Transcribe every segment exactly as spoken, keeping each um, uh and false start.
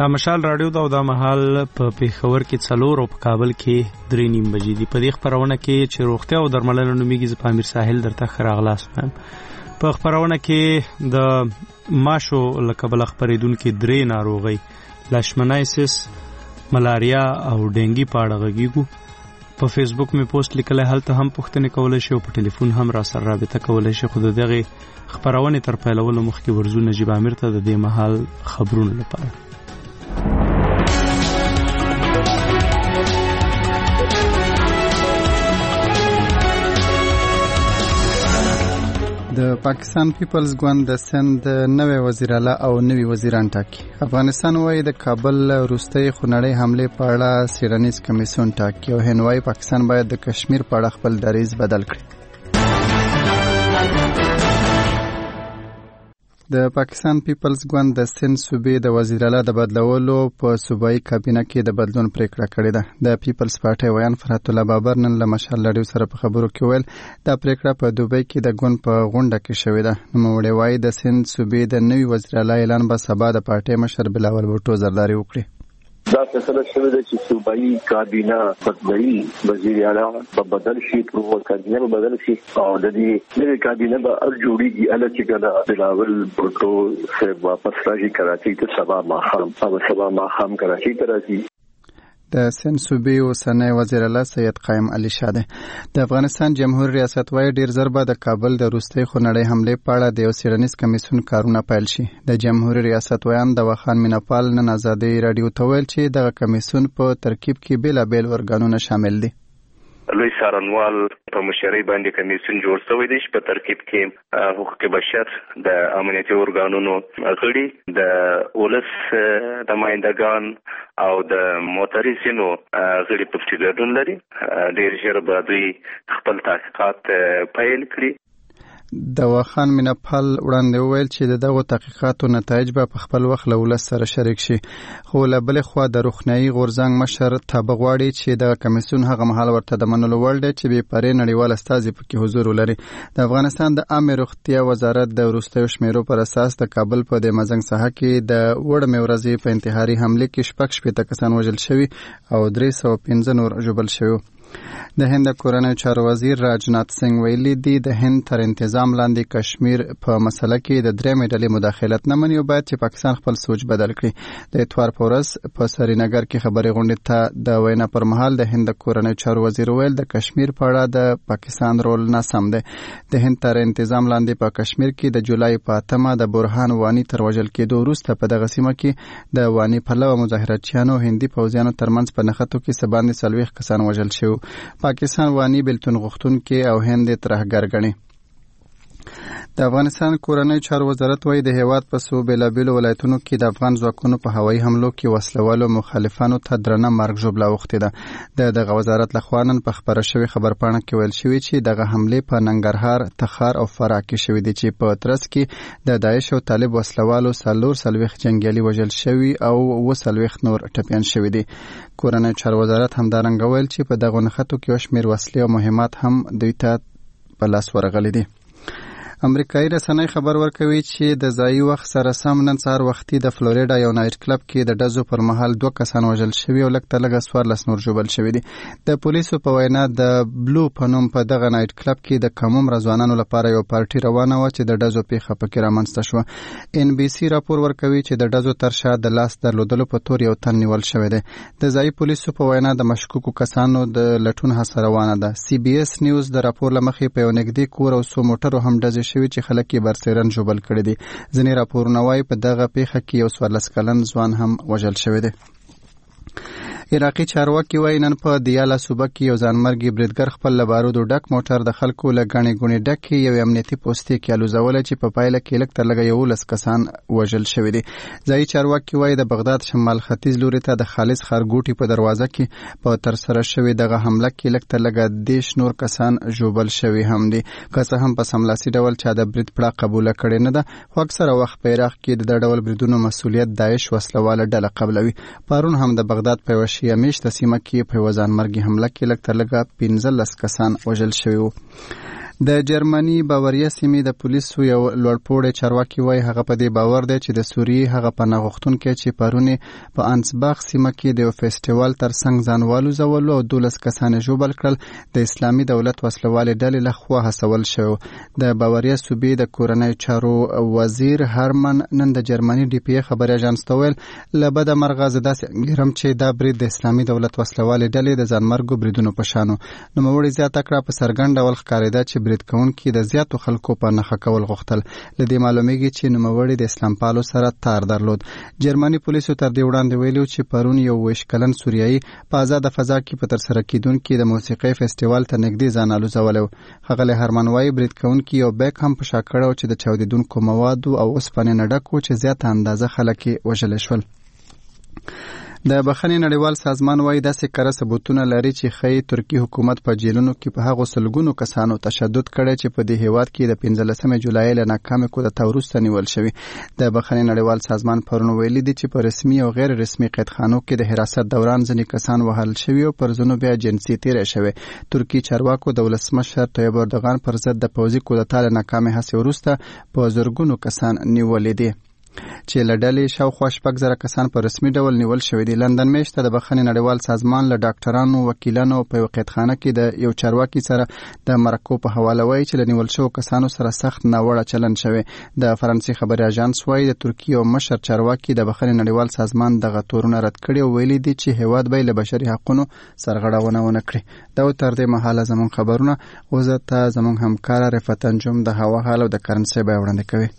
دا مشال رادیو دا او دا مهال په پیښور کې څلور او په کابل کې درې نیم بجې دي. په دې خپرونه کې چې روغتیا او درملنه نومیږي، زه په امیر ساحل درته ښه راغلاست وایم. په خپرونه کې د ماشو له کبله خپرېدونکې درې ناروغۍ لاشمنایسس، ملاریا او ډینګي په اړه غږیږو. په فیسبوک مې پوسټ لیکلی، هلته هم پوښتنې کولی شي او په ټلیفون هم را سره رابطه کولی شي. خو د دغې خپرونې تر پیلولو مخکې ورځو نجیب امیر ته د دې مهال خبرونو لپاره. د پاکستان پیپلز ګوند د سند نوی وزیر اعلی او نوی وزیران ټاکي. افغانستان وايي د کابل وروستۍ خونړۍ حملې په اړه څېړنیز کمیسیون ټاکي او هند وايي پاکستان باید د کشمیر په اړه خپل دریځ بدل کړي. د پاکستان پیپلز ګوند د سند صوبې د وزیر اعلی د بدلولو په صوبایي کابینه کې د بدلون پریکړه کړې ده. د پیپلز پارټي ویان فرحت الله بابر نن له مشال رادیو سره په خبرو کې ویل دا پریکړه په دوبۍ کې د ګوند په غونډه کې شوې ده. نوموړی وایي د سند صوبې د نوي وزیر اعلی اعلان به سبا د پارټي مشر بلاول بوټو زرداری وکړي. دا فیصله شوې ده چې صوبایي کابینه بدلوي، وزیر اعلی به بدل شي، پروو کابینه به بدل شي او د دې نوې کابینه به ار جوړیږي. اله چې کله بلاول بوټو صاحب واپس راځي کراچۍ ته سبا ماښام او سبا ماښام کراچۍ ته راځي. د سند صوبې اوسنی وزیر اعلی سید قائم علي شاه دی. د افغانستان جمهور ریاست وايي ډیر ژر به د کابل د وروستۍ خونړۍ حملې په اړه د یو څېړنیز کمیسیون کارونه پیل شي. د جمهور ریاست ویان د وخان میناپال نن ازادۍ رادیو ته ویل چې دغه کمیسیون په ترکیب کې بیلابیل ارګانونه شامل دي. لوی څارنوال په مشرۍ باندې کمیسیون جوړ شوی دی چې په ترکیب کې حقوق بشر، د امنیتي ارګانونو غړي، د ولس نمایندګان او د معترضینو غړي په کې ګډون لري. ډېر ژر به دوی خپل تحقیقات پیل کړي. د وخان میناپال وړاندې وویل چې د دغو تحقیقاتو نتایج به په خپل وخت له ولس سره شریک شي. خو له بلې خوا د روغتیایي غورځنګ مشر تابه غواړي چې دغه کمیسیون هغه مهال ورته د منلو وړ دی چې بې پرې نړیوال استازي پکې حضور ولري. د افغانستان د عامې روغتیا وزارت د وروستیو شمیرو پر اساس د کابل په د مزنګ ساحه کې د وړمې ورځې په انتحاري حملې کې شپږ شپېته کسان وژل شوي او درې سوه پنځه نور ژوبل شوي. د هند کورنیو چارو وزیر راجنات سنگ ویلي دی د هند تر انتظام لاندې کشمیر په مسله کې د درېمې ډلې مداخلت نه مني او باید چې پاکستان خپل سوچ بدل کړي. د اتوار په ورځ په سرینګر کې خبرې غونډې ته د وینا پر مهال د هند کورنیو چارو وزیر ویل د کشمیر په اړه د پاکستان رول ناسم دی. د هند تر انتظام لاندې په کشمیر کې د جولای په اتمه د برهان وانی تر وژل کېدو وروسته په دغه سیمه کې د وانی پلوه مظاهراتچیانو هندي پوځیانو ترمنځ په نښتو کې څه باندې څلوېښت کسان وژل شوي. پاکستان وانی بلتون غوښتونکي او هند ترهګر ګڼي. د افغانستان کورنیو چارو وزارت وايي د هیواد په څو بېلابېلو ولایتونو کې د افغان ځواکونو په هوایي حملو کې وسلوالو مخالفانو ته درنه مرګ ژوبله اوښتې ده. د دغه وزارت لخوا نن په خپره شوې خبرپاڼه کې ویل شوي چې دغه حملې په ننګرهار، تخار او فراه کې شوې دي چې په ترڅ کې د داعش او طالب وسلوالو څلور څلوېښت جنګیالي وژل شوي او اووه څلوېښت نور ټپیان شوي دي. کورنیو چارو وزارت همدارنګه ویل چې په دغو نښتو کې یو شمېر وسلې او مهمات هم دوی ته په لاس ورغلي دي. امریکایي رسنۍ خبر ورکوي چې د ځایي وخت سره سم نن سهار وختي د فلوریډا یو نایټ کلب کې د ډزو پر مهال دوه کسان وژل شوي او لږ تر لږه څوارلس نور ژوبل شوي دي. د پولیسو په وینا د بلو په نوم په دغه نایټ کلب کې د کم عمره ځوانانو لپاره یو پارټي روانه وه چې د ډزو پیښه پکې رامنځته شوه. ان بي سي راپور ورکوي چې د ډزو تر شا د لاس درلودلو په تور یو تن نیول شوی دی. د ځایي پولیسو په وینا د مشکوکو کسانو د لټون هڅه روانه ده. سی بي اس نیوز د راپور له مخې په یو نږدې کور او څو موټرو هم ډزې شوي چې خلک یې برسېرن ژوبل کړي دي. ځینې راپورونه وایي په دغه پیښه کې یو څوارلس کلن ځوان هم وژل شوی دی. عراقي چارواکي وایي نن په دیاله صوبه کې یو ځانمرګي بریدګر خپل له بارودو ډک موټر د خلکو له ګڼې ګوڼې ډکې یوې امنیتي پوستې کې الوزولی چې په پایله کې لږ تر لږه یولس کسان وژل شوي دي. ځایي چارواکي وایي د بغداد شمال ختیځ لوري ته د خالص ښارګوټي په دروازه کې په ترسره شوې دغه حمله کې لږ تر لږه دېرش نور کسان ژوبل شوي هم دي. که څه هم په سملاسي ډول چا د برید پړه قبوله کړې نه ده، خو اکثره وخت په عراق کې د دغه ډول بریدونو مسؤلیت داعش وسلواله ډله قبلوي. پرون هم د بغداد په یوه شیعه میشته سیمه کې په یوه ځانمرګي حمله کې لږ تر لږه پنځلس کسان وژل شوي وو. د جرمني باوریا سیمې د پولیسو یو لوړپوړی چارواکي وایي هغه په دې باور دی چې د سوریې هغه پناه غوښتونکي چې پرون په انسباخ سیمه کې د فیسټیوال ترڅنګ ځان والوځولو او دولس کسان ژوبل کړل د اسلامي دولت وسلوالې ډلې لخوا هڅول شو. د باوریا صوبې د کورنۍ چارو وزیر هرمن نن د جرمني ډي پی خبري اژانس ته ویل له بده مرغه زه داسې انګیرم چې دا برید د اسلامي دولت وسلوالې ډلې د ځانمرګو بریدونو په شانو. نوموړي زیاته کړه په څرګند ډول ښکارېده چې برید کوونکي د زیاتو خلکو په نښه کول غوښتل. له دې معلومیږي چې نوموړي د اسلام پالو سره تار درلود. جرمني پولیسو تر دې وړاندې ویلي چې پرون یو ویشت کلن سوریایي په آزاده فضا کې په ترسره کیدونکي د موسیقۍ فیسټیوال ته نږدې ځان الوزولی و. ښاغلی هرمن وایي برید کوونکي یو بیک هم په شا کړی چې د چاودیدونکو موادو او اوسپنې نه ډک و چې زیاته اندازه خلک یې وژلی شول. د بخښنې نړیوال سازمان وایي داسې کره ثبوتونه لري چې ښایي ترکي حکومت په جیلونو کې په هغو سلګونو کسانو تشدد کړی چې په دې هیواد کې د پنځلسمې جولای له ناکامې کودتا وروسته نیول شوي. د بخښنې نړیوال سازمان پرون ویلي دي چې په رسمي او غیر رسمي قیدخانو کې د حراست دوران ځینې کسان وهل شوي او پر ځینو بیا جنسي تیری شوی. ترکي چارواکو د ولسمشر طیب اردوغان پر ضد د پوځي کودتا له ناکامې هڅې وروسته په زرګونو کسان نیولي دي چې له ډلې شاوخوا شپږ زره کسان په رسمي ډول نیول شوي دي. لندن میاشت ته د بخښنې نړیوال سازمان له ډاکټرانو وکیلانو په یو قیدخانه کې د یو چارواکي سره د مرکو په حواله وایي چې له نیول شوو کسانو سره سخت ناوړه چلند شوی. د فرانسې خبري اژانس وایي د ترکیې یو مشر چارواکي د بخښنې نړیوال سازمان دغه تورونه رد کړي او ویلي دي چې هیواد به له بشري حقونو سرغړونه ونه کړي. دا تر دې مهاله زموږ خبرونه اوس ته زموږ همکار رفعت انجم د هوا حال او د کرنسي بیه وړاندې کوي.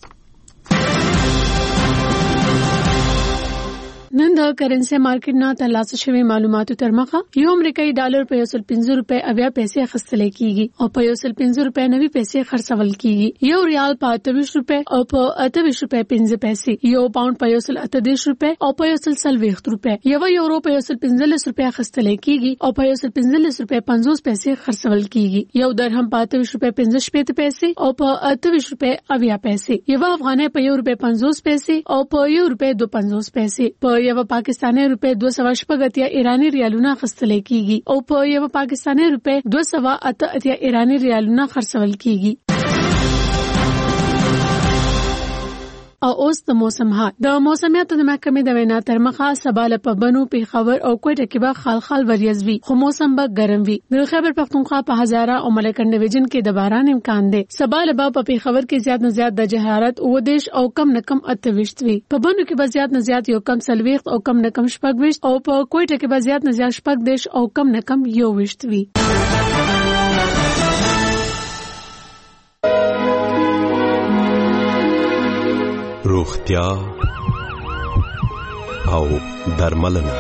نن د کرنسي مارکیټ نه ترلاسه شوی معلوماتو تر مخه یو امریکایي ډالر په یو سل پنځه روپۍ اویا پیسې اخیستل کیږي او په یو سل پنځه روپۍ نوي پیسې خرڅول کیږي. یو ریال په اته ویشت روپۍ او په اته ویشت روپۍ پنځه پیسې، یو پاوند په یو سل اته دېرش روپۍ او په یو سل څلوېښت روپۍ، یو یورو په یو سل پنځلس روپۍ اخیستل کیږي او په یو سل پنځلس روپۍ پنځوس پیسې خرڅول کیږي. یو درهم په اته ویشت روپۍ پنځه شپېته پیسې او په اته ویشت روپۍ اویا پیسې، یو افغانۍ په یو روپۍ پنځوس پیسې او په یو روپۍ دو پنځوس پیسې، په یو پاکستاني روپۍ دوه سوه شپږ اتیا ایرانی ریالونه اخیستل کیږي او په یو پاکستاني روپۍ دوه سوه اته اتیا ایرانی ریالونه خرڅول کیږي. او اوس د موسم حال. د موسمیاتو د محکمې د وینا تر مخه سبا له پبنو پیښور او کوټه کې به خال خال وریځ وي خو موسم به ګرم وي. د خیبر پختونخوا په هزاره او ملکن ډیویژن کې د باران امکان دی. سبا له په پیښور کې زیات نه زیات د حرارت او دیش او کم نه کم اته ویشت وي. پبنو کې به زیات نه زیات یو کم سلويخت او کم نه کم شپږ ویشت او په کوټه کې به زیات نه زیات شپږ دیش او کم نه کم یو ویشت وي. روغتیا او درملنه.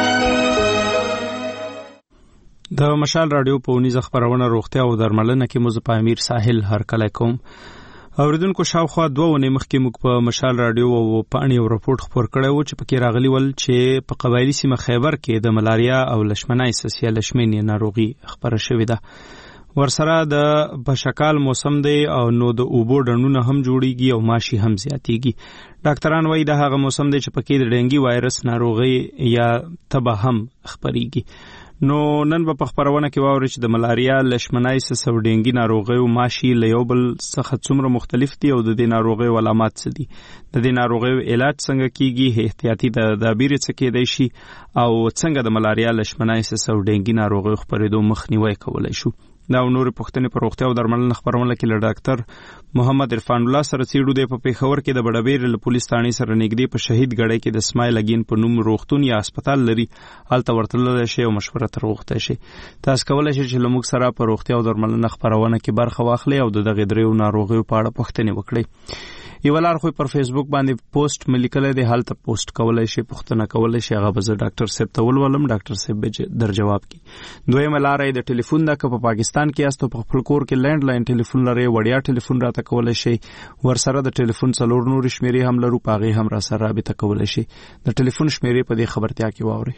د مشال رادیو په ونیزه خبرونه روغتیا او درملنه کې مو په امیر ساحل هرکلی کوم. اوریدونکو شاوخوا دوه ونې مخکې موږ په مشال رادیو او پاڼې یو راپورټ خپور کړی و چې پکې راغلی ول چې په قبایلي سیمه خیبر کې د ملاریا او لشمنایسس یا لشمینې ناروغي خبره شوې ده. ورسره د بشکال موسم دی او نو د اوبو ډنډونه هم جوړیږي او ماشي هم زیاتیږي. ډاکټران وایي دا هغه موسم دی چې پکې د ډینګي وایرس ناروغي یا تبه هم خپریږي. نو نن په خبرونه کې واوري چې د ملاریا، لشمنایسس او ډینګي ناروغي او ماشي له یو بل څخه څومره مختلف دي او د دې ناروغي علامات څه دي، د دې ناروغي علاج څنګه کیږي، احتیاطي تدابیر څه کېدای شي او څنګه د ملاریا، لشمنایسس او ډینګي ناروغي خپرېدو مخنیوي کولای شو. دا نور پښتنې پر روغتیا او درملنه خبرونه کې له ډاکټر محمد عرفان الله سره سیړو دی په پیښور کې د بډابیر له پولیس ثانې سره نږدې په شهید غړې کې د اسماعیل اگین په نوم روغتون یا هسپتال لري. هلته ورتللی شي او مشوره تر وغوښتی شي. تاسو کولی شئ چې له موږ سره په روغتیا او درملنه خبرونه کې برخه واخلئ او د دغې دریو ناروغیو په اړه پوښتنې وکړئ. یو لار خو پر فیسبوک باندې پوسټ مې لیکلی دی، هلته پوسټ کولی شي، پوښتنه کولی شي، هغه به زه ډاکټر صاحب ته ولولم، ډاکټر صاحب به در جواب کړي. دویمه لاره یې د ټلیفون ده. که په پاکستان کې یاست او په خپل کور کې لینډ لاین ټلیفون لرئ، وړیا ټلیفون راته کولی شئ. ورسره د ټلیفون څلور نورې شمېرې هم لرو، په هغې هم راسره رابطه کولی شئ. د ټلیفون شمېرې په دې خبرتیا کې واورئ.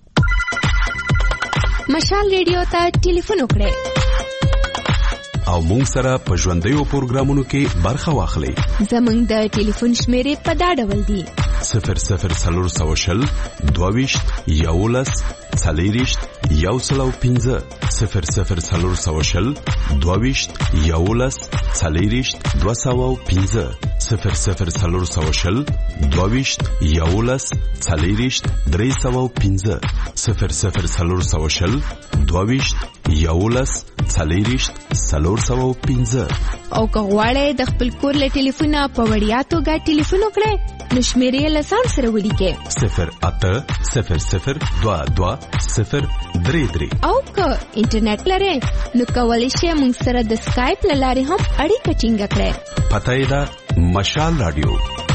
مشال ریډیو ته ټلیفون وکړئ او مونږ سره په ژوندیو پروګرامونو کې برخه واخلئ. زمونږ د ټلیفون شمیرې په دا ډول دي: صفر صفر څلور سوه شل دوه ویشت یولس څلېرویشت یو سل او پنځه صفر صفر څلور سوه شل دوه ویشت یولس څلېرویشت دوه سوه او پنځه صفر صفر څلور سوه شل دوه ویشت یولس څلېرویشت درې سوه او پنځه صفر صفر څلور سوه شل دوه ویشت یولس څلېرویشت څلور سوه او پنځه. او که غواړئ د خپل کور له ټلیفونه په وړیا توګه ټلیفون وکړئ نو شمیرې له ځان سره ولیکئ صفر اته صفر صفر دوه دوه صفر درې درې. او که انټرنیټ لرئ نو کولی شئ موږ سره د سکایپ له لارې هم اړیکه ټینګه کړئ. پته یې ده مشال رادیو.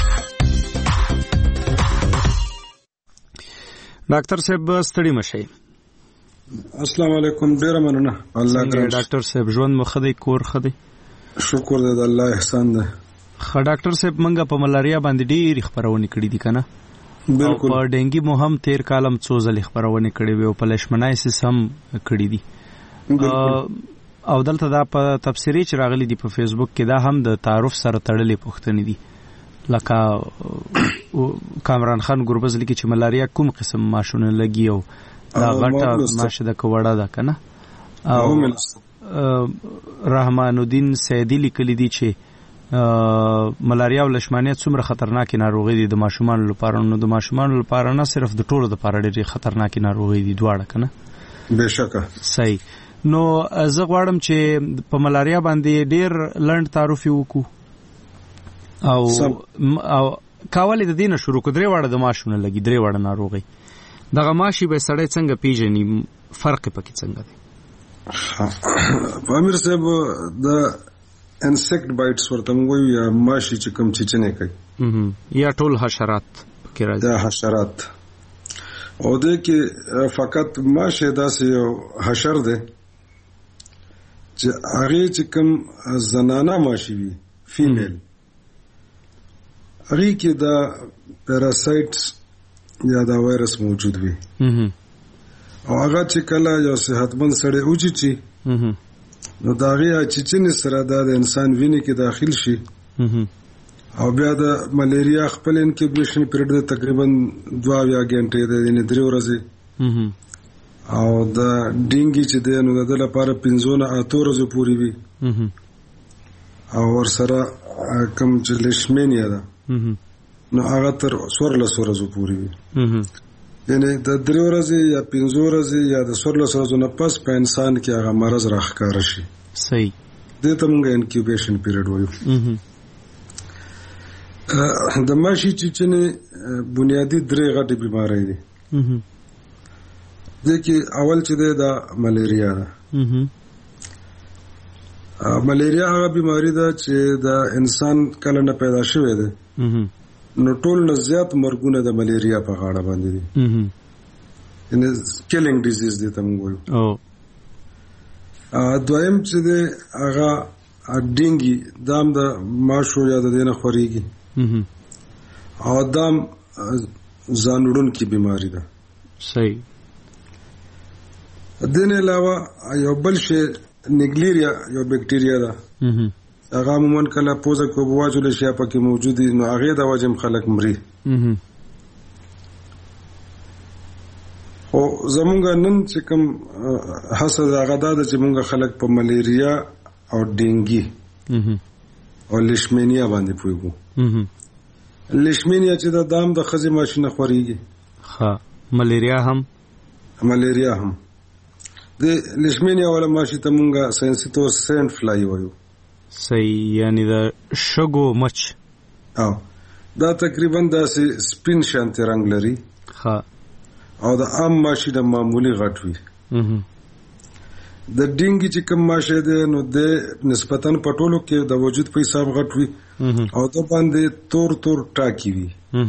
ډاکټر صاحب ستړي مشئ. السلام علیکم. ډیر مننه. الله ګرځي. ډاکټر صاحب ژوند مخدي کور خدي. شکر دې الله احسان ده. خ ډاکټر صاحب منګه په ملاریا باندې ډیر خبرونه کړې دي کنه. بالکل. په ډنګي مو هم تیر کالم څو ځلې خبرونه کړې وي او په لشمنایسس هم کړې دي. او دلته دا په تفسیری چې راغلي دي په فیسبوک کې دا هم د تعارف سره تړلې پوښتنې دي. لکه کامران خان ګوربز لیکي چې ملاریا کوم قسم ماشونه لګي او دا غټه ماشه د کوړه ده کنه. او رحمان الدین سیدی لیکلی دي چې ملاریا او لشمانیت څومره خطرناکې ناروغي دي د ماشومان لپاره. نو د ماشومان لپاره نه صرف د ټولو لپاره ډېرې خطرناکې ناروغي دي دواړه کنه. بهشکه صحیح. نو زه غواړم چې په ملاریا باندې ډېر لنډ تعارف وکړو او او کاولې د دینه شروع کو درې واړه د ماشونه لګي درې واړه ناروغي دغه ماشي به سړی څنګه پیژني فرق پکې څنګه دی؟ امیر صاحب د انسیکټ بایټس ورته وایي یا ماشي چې کوم چیچنه کوي یا ټول حشرات پکې راځي. دا حشرات او د کې فقط ماشه داسې یو حشر دی چې هغه چې کوم زنانه ماشي وي فیمیل هغه کې دا پاراسایټس یا دا وایرس موجود وي او هغه چې کله یو صحتمند سړی اوچی چی نو دا غیا چې چې سره دا د انسان وینې کې داخل شي او بیا د ملیریا خپل انکیوبیشن پیریډ د تقریبا دوه یا غنټې د دې درې ورځې او د ډینګي چې د نو د لپاره پنځونه اته ورځې پوری وي او ور سره کوم چې لیشمینیا ده نو هغه تر څوارلس ورځې پوری وي. یعنی د درې ورځې یا پنځه ورځې یا د څوارلس ورځې نه پس په انسان کې هغه مرض راښکاره شي. صحیح. دې ته موږ انکیوبیشن پیریډ وایو. د ماشي چیچنې بنیادی درې غټې بیماری دي. د کې اول چې دا ملیریا ده. ملیریا هغه بیماری ده چې د انسان کله نه پیدا شوی ده نو ټول نه زیات مرګونه د ملیریا په غاړه باندې دي. یعنی کیلینګ ډیزیز دي ته موږ وایو. او دویم چې ده هغه ډینګي دام د ماشو یا د دینه خوريږي او دام ځانوړون کی بیماری ده. صحیح. دینه علاوه یو بل شی نیګلیریا یو بکټیریا ده هغه عموما کله پوزه کو بواجل شي پکې موجود دي نو هغه د وجم خلک مري. او زمونږ نن چې کوم حسد هغه ده چې مونږ خلک په ملیریا او ډینګي او لیشمینیا باندې پويګو. لیشمینیا چې د دام د خزي ماشینه خوريږي. ها ملیریا هم ملیریا هم د لیشمینیا ولا ماشي ته مونږه ساينسي تو سینټ فلای وایو. صحیح. یعنی د شګو مچ او دا تقریبا داسې سپین شانتي رنگ لري. ها او د عام ماشي د معمولی غټ وي. د ډینګي چې کوم ماشه ده نو د نسبتاً پټولو کې د وجود په حساب غټ وي او د باندې تور تور ټاکی وي.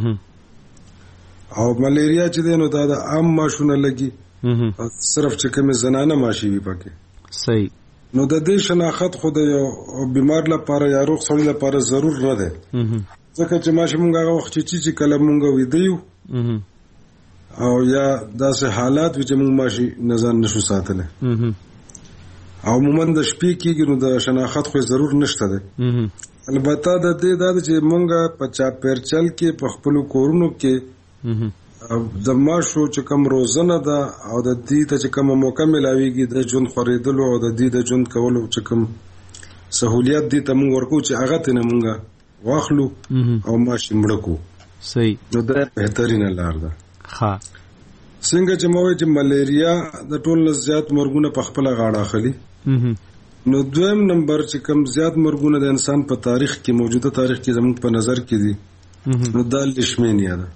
او ملیریا چې ده نو دا د عام ماشونه لګي صرف چې کوم زنانه ماشي وي پکې. صحیح. نو د دې شناخت خو د یو بیمار لپاره یا روغ سړي لپاره ضرور نه ده ځکه چې ماشي مونږ هغه وخت چې کله مونږ ویدیو او یا داسې حالات چې مونږ ماشي نزان نشو ساتله او عموما د شپې کېږي نو د شناخت خو ضرور نشته ده البته د دې د چې مونږه په چاپیرچل کې په خپل کورونو کې د ماشو چې کوم روزنه ده او د دې ته چې کوم موقع ملاويږي د ژوند خریدلو او د دې د ژوند کولو چې کوم سہولیت دي ته مونږ ورکو چې هغه ته مونږه واخلو او ماشي مړکو. صحیح. نو دا بهترینه لار ده. ها څنګه چې موږ چې ملیریا د ټول زیات مرګونه په خپل غاړه اخلي. نو دویم نمبر چې کوم زیات مرګونه د انسان په تاریخ کې موجوده تاریخ کې زموږ په نظر کې دي نو دا لیشمینیا ده.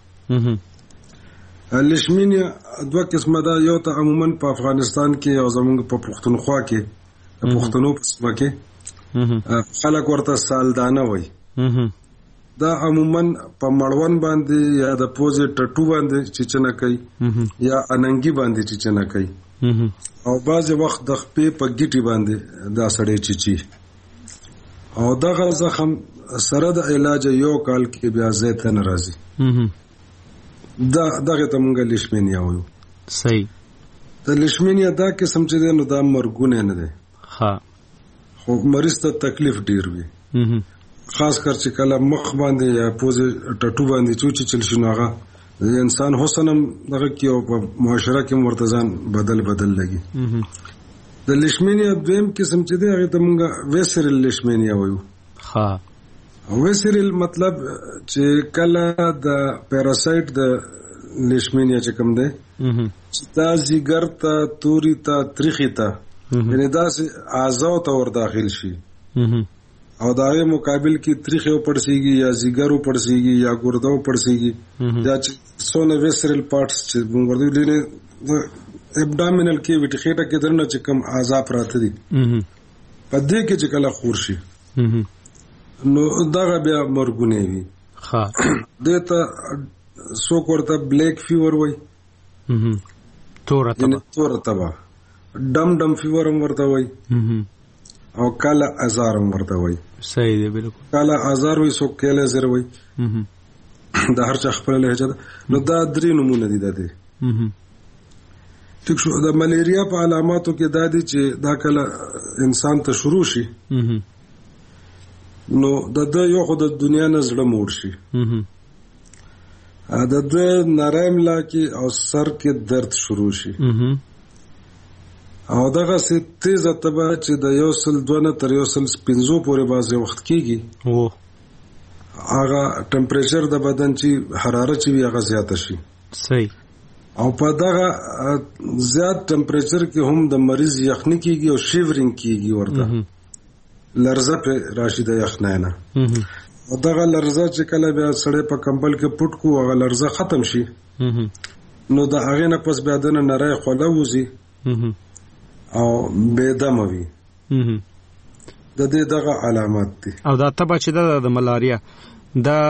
لیشمینیا دوه قسمه ده. یو ته عموما په افغانستان کې او زموږ په پښتونخوا کې په پښتنو په سیمه کې خلک ورته سالدانه وایي. دا عموما په مړون باندې یا د پوزې ټټو باندې چچنه کوي یا اننګي باندې چچنه کوي او بعض وخت د خپې په ګټي باندې دا سړی چچي او دغه زخم سره د علاج یو کال کې بیا زیات نه راځي. دا دغه ته مونږ لیشمینیا وایو. صحیح. د لیشمینیا دا قسم چې دی نو دا مرګونه نه دی. ها خو مریض ته تکلیف ډیر وي خاص کر چې کله مخ باندې یا پوزې ټټو باندې چوچي چل شي نو هغه انسان حسنم دغه کې او په معاشره کې مرتزان بدل بدل لګي. د لیشمینیا دویم قسم چې دی هغه ته مونږ ویسرل لیشمینیا وایو. ها ویسرل مطلب چې کله د پیراسایت د لیشمینیا چې کوم دی چې دا زیګر ته توري ته تریخي ته یعنی دا اعضاء ته ور داخل شي او داغه مقابل کې تریخه پړسیږي یا زیګرو پړسیږي یا ګردو پړسیږي یا سونه ویسرل پارټس چې موږ ورته لینه ابډامینل کې ویټ خېټه کې درنه چې کوم اعضاء پراته دي په دې کې چې کله خورشي نو داغه بیا مرګونه وي. ها دته سو کوړه بلیک فیور وای تور تبا تور تبا ډم ډم فیور هم ورته وای او کالا ازار هم ورته وای. صحیح دی بالکل. کالا ازار وای سو کېله زر وای د هر چا خپل لهجه ده. نو دا درې نمونه دي د دې. ټیک شو. د ملیریا په علاماتو کې دا دي چې دا کله انسان ته شروع شي نو د د یو خو د دنیا نه زړه موړ شي د د نرم لا کې او سر کې درد شروع شي او دغه سي تیز تبا چې د یو سل دونه تر یو سل پنځو پورې بازه وخت کیږي او هغه ټمپریچر د بدن چې حرارت چې وي هغه زیات شي. صحیح. او په دغه زیات ټمپریچر کې هم د مریض یخني کیږي او شیورینګ کیږي ورته لرزه په راشي د یخنۍ نه او دغه لرزه چې کله بیا سړی په کمبل کې پټ کو هغه لرزه ختم شي نو د هغه نه پس بیا د نری خوله وځي او بيدم وي. د دې دغه علامات دي. او دا تبع چې د ملاریا دا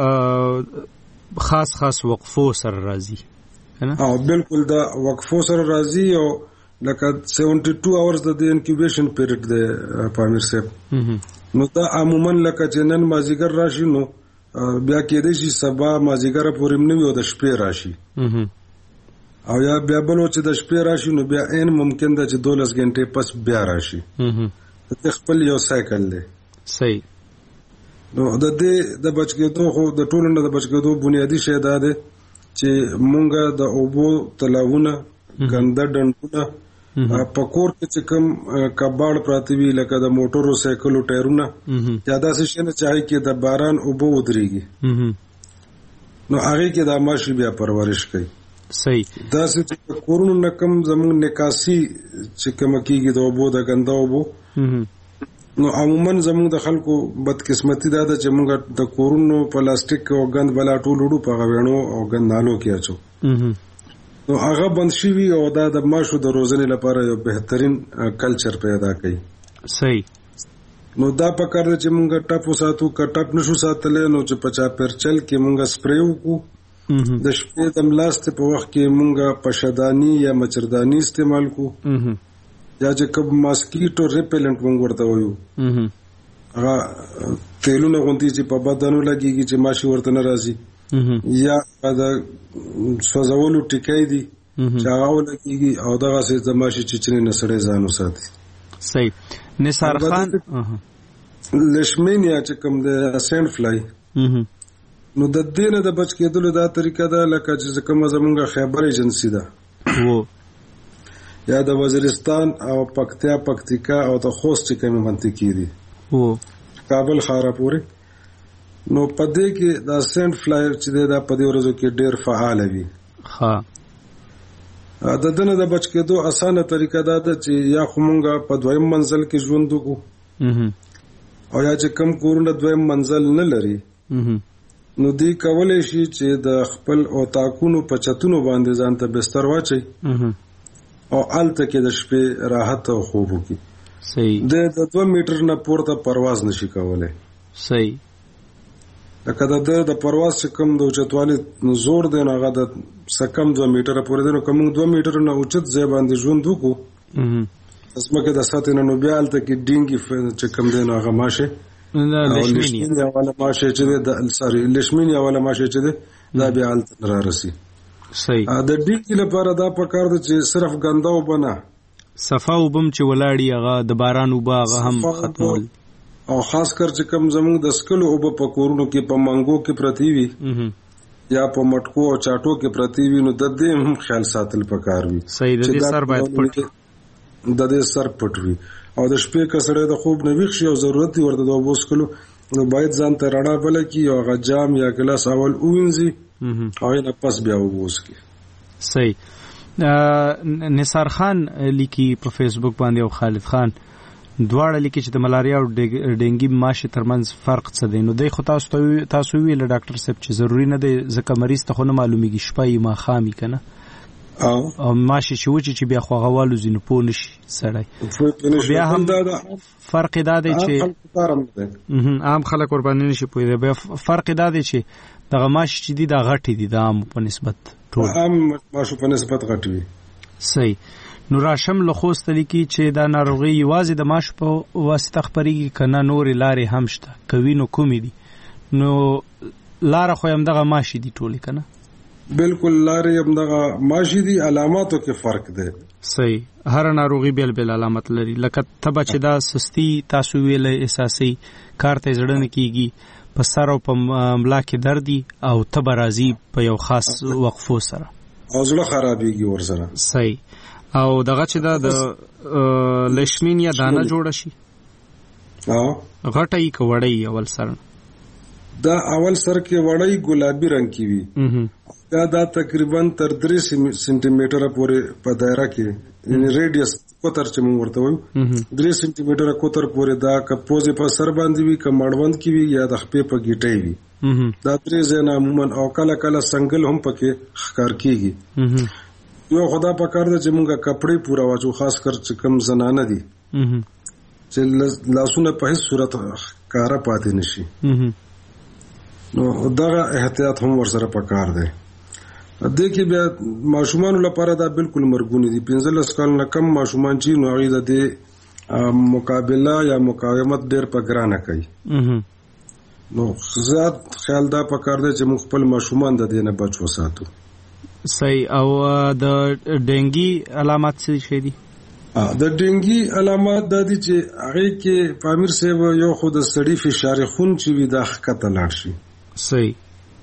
خاص خاص وقفو سره راځي کنه. او بالکل دا وقفو سره راځي او لکه بهتر اورز د انکیوبیشن پیریډ د پامیر صاحب نو دا عموما لکه چې نن مازیګر راشي نو بیا کېدې شي سبا مازیګر پورې منوي او د شپې راشي او یا بیا بلو چې د شپې راشي نو بیا ان ممکن ده چې دولس غنټې پس بیا راشي. د خپل یو سایکل دی. صحیح. نو د دې د بچګېدو خو د ټولو نه د بچګېدو بنیادی شی دا دی چې مونږه د اوبو تلاونه ګنده ډنډونه په کور کې چې کوم کباړ پراته وي لکه د موټرو سایکلو ټایرونه یا داسې شي نه چاهي کې د باران اوبو ودرېږي نو هغه کې د ماشي بیا پرورش کوي. صحیح. دا چې کورونو نکم زموږ نکاسي چې کوم کېږي د اوبو د ګنده اوبو نو عموما زموږ د خلکو بدقسمتي دا ده چې موږ د کورونو پلاستیک او ګند بلا ټول وړو په غوڼو او ګندالو کې اچو نو هغه بند شي او دا د ماشو د روزنې لپاره یو بهترین کلچر پیدا کوي. صحیح. نو دا په کار چې موږ ټاپو ساتو ک ټاپ نشو ساتلې نو چې پچا پرچل کې موږ سپری وکړو د شپې د ملاست په وخت کې مونږه پشدانی یا مچردانی استعمال کو یا چې کوم ماسکیټو ریپیلنت مونږ ورته وایو هغه تیلونه غونډي چې په بدن لګيږي چې ماشي ورته ناراضي یا دا سوزولو ټیکای دي چې هغه لګيږي او دغه څه د ماشي چې چنه نسړې ځانو ساتي. صحیح. نثار خان لشمینیا چې کوم د سینډ فلای نو د دې نه د بچ کېدلو دا طریقه ده لکه چې کومه زمونږ خیبر ایجنسی ده وو یا د وزیرستان او پکتیا پکتیکا او د خوست چې کومه منطقې دي وو کابل خارا پورې نو پدې کې دا سینډ فلای چې دا پدې ورځو کې ډېر فعال وي. ها د دنه د بچ کېدو اسانه طریقه دا ده چې یا خمونګه په دویم منزل کې ژوند وکړو او یا چې کم کورونه دویم منزل نه لري نو دی کولای شي چې د خپل اوتاکونو په چتونو باندې ځان ته بستر واچي او الته کې د شپې راحت او خوب وکړي. صحیح. د دوه میټر نه پورته پرواز نشي کولای. صحیح. لکه د د پرواز چې کم د اوچتوالي زور دی نو هغه د سکم دوه میټره پورې دی نو کوم دوه میټر نه اوچت ځای باندې ژوند وکړو اسمکه د ساتنه نو بیا الته کې ډینګي چې کم دی نو هغه ماشه لشمینیا ولا ماشه چې د سوري لشمینیا ولا ماشه چې دا بیا الته را رسي. صحیح. د ډینګي لپاره دا پکار دی چې صرف ګنده وبنه صفا وبم چې ولاړی هغه د باران وبا هغه هم ختمول او خاص کر چې کم زموږ د سکلو او په کورونو کې په منګو کې پرتی وي یا په مټکو او چاټو کې پرتی وي نو د دې هم خیال ساتل پکار وي. صحیح. د دې سر باید پټ د دې سر پټ وي او د شپې کسړې د خوب نه ویښ شي او ضرورت ورته د وبوس کلو نو باید ځان ته رڼا بل کی او غ جام یا ګلاس اول اوینځي او نه پس بیا وبوس کی. صحیح. نثار خان لیکي په فیسبوک باندې او خالد خان دواړه لیکي چې د ملاریا او ډینګي ماشه ترمنځ فرق څه دی. نو دوی خو تاسو تاسو ویل ډاکټر صاحب چې ضروری نه دی ځکه مریض ته خو نه معلومیږي شپه یې ما خامي کنه او ماشه چې وچی چې بیا خو غوالو زینو پو نشي سړی بیا هم فرق دا دی چې عام خلک ور باندې نشي پوي بیا فرق دا دی چې دغه ماشه چې دی دا غټي دي د عام په نسبت ټول عام ماشه په نسبت غټي وي. صحیح. نو راشم له خوست لیکي چې دا ناروغي یوازې د ماش په واسطه خبريږي کنه نور لارې هم شته کوي نو کومې دي نو لار خو هم دغه ماشي دي ټولې کنه بالکل لارې هم دغه ماشي دي علاماتو کې فرق دی. صحیح. هر ناروغي بیل بیل علامت لري لکه تبه چې دا سستی تاسو ویل احساسي کار ته ځړنه کیږي په سر او په ملا کې دردي او تبه راځي په یو خاص وقفو سره او زړه خرابېږي ورسره. صحیح. او دغه چې دا د لشمینیا دانه جوړ شي او غټه یې کوړی اول سر دا اول سر کې وړی ګلابي رنگ کی وي دا دا تقریبا تر درې سانتي متره پورې په دایره کې یعنی ریډیس کوتر چې موږ ورته وایو درې سانتي متره کوتر پورې دا کپوزې په سر باندې وي کمړوند کی وي یا د خپې په گیټې وي دا درې ځنه عموما او کله کله سنگل هم پکې ښکار کیږي. یو خدا په کار ده چې مونږه کپڑے پورا واچو خاص کر چې کم زنانه دي چې لاسونه په هیڅ صورت کارا پاتې نشي نو دغه احتیاط هم ورسره په کار دی. د کې بیا ماشومان لپاره دا بالکل مرګونی دي پنځلس کال نه کم ماشومان چې نو هغه د مقابله یا مقاومت ډېر په ګرانه کوي نو زیات خیال دا په کار دی چې موږ خپل ماشومان د دې نه بچ وساتو. صحیح. او د ډینګي علامات څه شي دي؟ د ډینګي علامات د دې چې هغه کې پامیر صاحب یو خود سړی فشار خون چې وي د حقیقت لاړ شي. صحیح.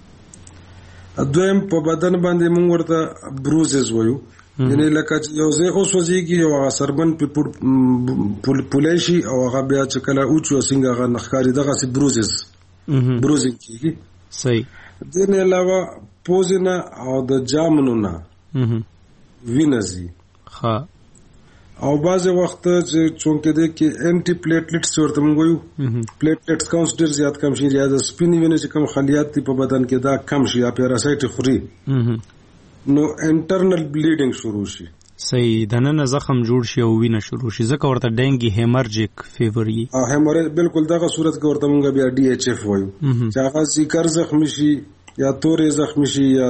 دویم په بدن باندې موږ ورته بروزز وایو یعنی لکه یو ځای اوس وځيږي او هغه سربن په پولیشي او هغه بیا چې کله اوچو څنګه هغه نخکاری دغه سي بروزز بروزینګ کیږي. صحیح. دین علاوه پوزنه او د جامنو نه وینځي ها او بعض وخت چې چونکه د کې انټي پلیټلیټس ورته موږ وایو پلیټلیټس کاونټ ډیر زیات کم شي یا د سپینې وینې چې کم خلیات دي په بدن کې دا کم شي یا پیراسایت خوري نو انټرنل بلیډینګ شروع شي. صحیح. دنه زخم جوړ شي او وینه شروع شي ځکه ورته ډینګي هیمرجیک فیور یي او هیمرج بالکل دغه صورت کې ورته موږ بیا ډي ایچ اف وایو چې هغه ذکر زخم شي یا تورې زخم شي یا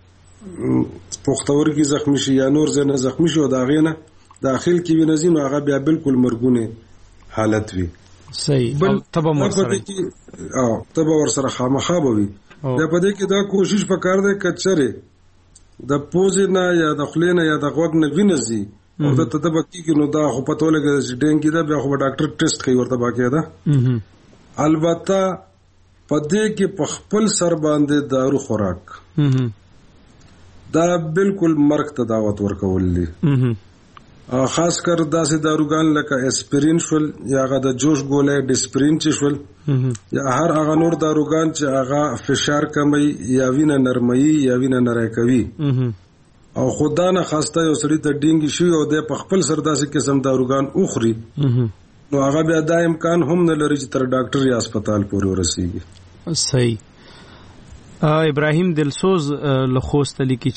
پختورګي زخم شي یا نور زنه زخم شي او دا غینه داخل کې وینځي نو هغه بیا بالکل مرګونه حالت وي. صحیح. او تبه ورسره او تبه ورسره خامخا بوي دا په دې کې دا کوشش وکړ دې کچره د پوزنه یا د خلینه یا د غوږ نه وینځي او د تبه کې نو دا خو پته ولګي چې ډینګي دا بیا خو ډاکټر ټیسټ کوي ورته باقي دا البته پدې کې په خپل سر باندې دارو خوراک دا بالکل مرګ ته دعوت ورکول دي. خاص کر داسې داروګان لکه اسپرین شول یا هغه د جوش ګولې ډسپرین چې شول یا هر هغه نور داروګان چې هغه فشار کموي یا وینه نرموي یا وینه نری کوي او خدا نه خواسته یو سړی ته ډینګي شي او د په خپل سر داسې قسم داروګان اخري نو هغه بیا دا امکان هم نه لري چې تر ډاکټر یا هسپتال پورې ورسیږي. صحیح. ابراهیم دلسوز له خوست لیکي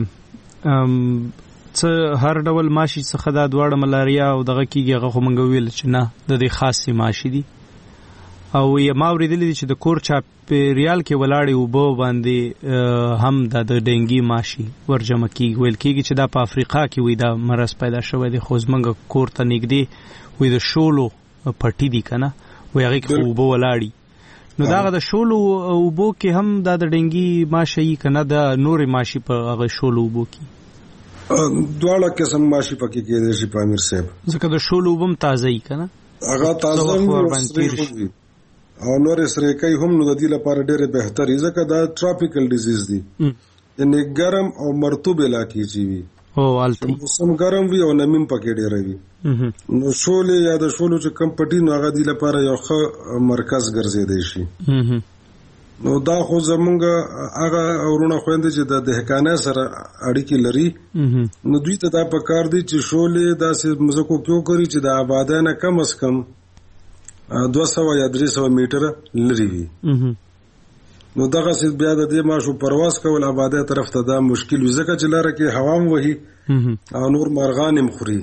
چې څه هر ډول ماشي څخه دا دواړه ملاریا او دغه کیږي هغه خو مونږ ویل چې نه د دې خاصې ماشي دي او یې ما اورېدلي دي چې د کور چاپېریال کې ولاړې اوبه باندې هم د ډینګي ماشي ورجمع کیږي. ویل کیږي چې دا په افریقا کې وي دا مرض پیدا شوی دی خو زمونږ کور ته نږدې وي د شولو پټي دي که نه وایي هغې کې خو اوبه ولاړي نو دغه د شولو اوبو کې هم دا د ډینګي ماشي یي که نه د نورې ماشي په هغه شولو اوبو کې دواړه قسم ماشي پکې کېدای شي په امیر صاحب ځکه د شولو اوبه هم تازه یي که نه هغه تازه وي او نورې سریکۍ هم نو د دې لپاره ډېرې بهتري ځکه دا ټراپیکل ډیزیز دی یعنې ګرم او مرطوب علاقې چې وي او موسم ګرم وي او نمیم پکې ډېره وي نو شولې یا د شولو چې کم پټي نو هغه دې لپاره یو ښه مرکز ګرځېدی شي. نو دا خو زمونږ هغه ورونه خویندې چې د دهقانۍ سره اړیکې لري نو دوی ته دا پکار دی چې شولې داسې مځکو کې وکړي چې د آبادۍ نه کم از کم دوه سوه یا درې سوه میټره لرې وي. نو دغسې بیا د دې ماشو پرواز کول آبادۍ طرف ته دا مشکل وي ځکه چې لاره کې هوا هم وهي او نور مرغان هم خوري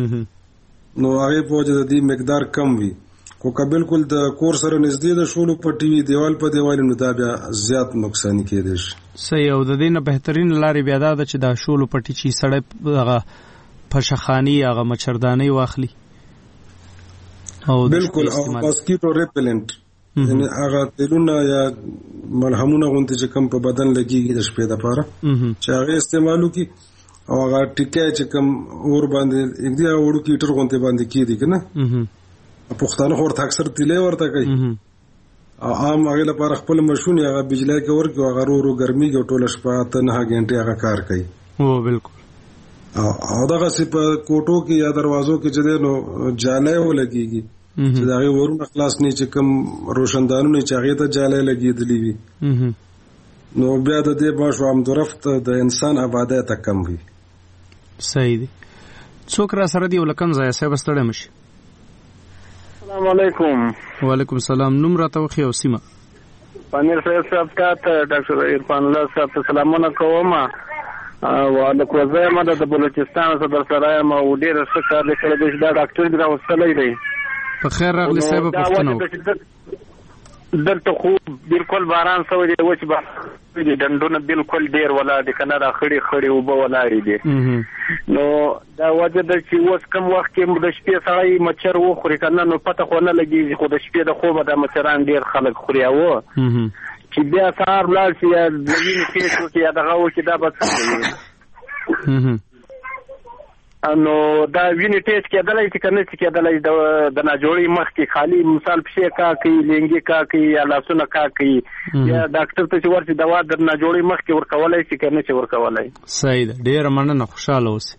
نو هغې په وجه د دې مقدار کم وي خو که بالکل د کور سره نږدې د شولو پټي وي دیوال په دیوال نو دا بیا زیات نقصان کېدی شي. صحیح. او د دې نه بهترین لارې بیا دا ده چې دا شولو پټي چې سړی هغه پشخاني هغه مچردانۍ واخلي او بالکل او ماسکیټو ریپلنټ یعنې هغه تیلونه یا ملهمونه غوندې چې کم په بدن لګېږي د شپې دپاره چې هغې استعمال وکړي او هغه ټیکۍ چې کم اور باندې اږدي هغه وړوکي هیټر غوندې باندې کېدي که نه پښتانه خو ورته اکثر تیلی ورته کوي او عام هغې لپاره خپل مشون هغه بجلی کې ورکړي هغه ورو ورو ګرمېږي او ټوله شپه اته نهه ګنټې هغه کار کوي. او بالکل. او دغسې په کوټو کې یا دروازو کې چې دی نو جالی ولګېږي چې د هغې ورونه خلاص نه چې کوم روشندانونه چې هغې ته جالی لګېدلي وي نو بیا د دې ماشو همدرفت د انسان آبادۍ ته کم وي. صحیح دی. څوک را سره دی ولکم ځایه صاحب ستړی مشي. السلام علیکم. وعلیکم السلام. نوم راته وخی او سیمه. پنیر صاحب تا ته ډاکټر عرفان الله صاحب ته سلامونه کوم او د کوزه مده د بلوچستان صدر سره ما و ډیر ښه کار وکړ د دا ډاکټر دا وسلې دی. په خیر راغلی صاحب پښتنو. دلته خو بالکل باران سوی دی وچ با دی ډنډونه بالکل ډیر ولاړ دي کنه را خړی خړی وبو ولاړ دي نو دا وجه د چې اوس کم وخت کې د شپې سړی مچر وخوري کنه نو پته خو نه لګي خو د شپې د خوبه د مچران ډیر خلک خوري او چې بیا سهار لاړ شي یا د وینې ټیسټ وکړي یا دغه وکړي دا به څه نو دا وینې ټیسټ کېدلی چې که نه چې کېدلی د ناجوړۍ مخکې خالي مثال پښې کا کوي لینګې کا کوي یا لاسونه کا کوي یا ډاکټر ته چې ورشي دوا د ناجوړۍ مخکې ورکولی شي که نه چې ورکولی. صحیح ده. ډېره مننه. خوشحاله اوسئ.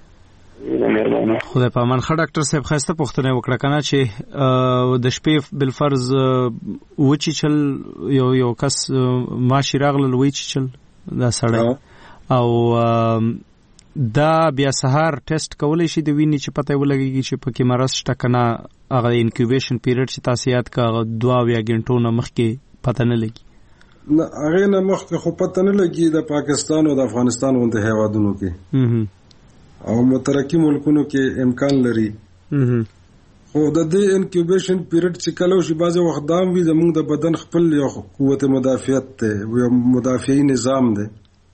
خدای په امان. ښه ډاکټر صاحب ښایسته پوښتنه یې وکړه که نه چې د شپې بالفرض وچیچل یو یو کس ماشي راغلل وچیچل دا سړی او دا بیا سهار ټیسټ کولی شي د وینې چې پته یې ولګېږي چې پکې مرض شته که نه هغه انکیوبیشن پیریډ چې تاسو یاد کړه هغه دوه اویا ګنټو نه مخکې پته نه لګي. نه هغې نه مخکې خو پته نه لګي د پاکستان او د افغانستان غوندې هیوادونو کې او مترقي ملکونو کې امکان لري خو د دې انکیوبیشن پیریډ چې کله وشي بعضې وخت دا هم وي زموږ د بدن خپل یو قوت مدافعت دی یو مدافعي نظام دی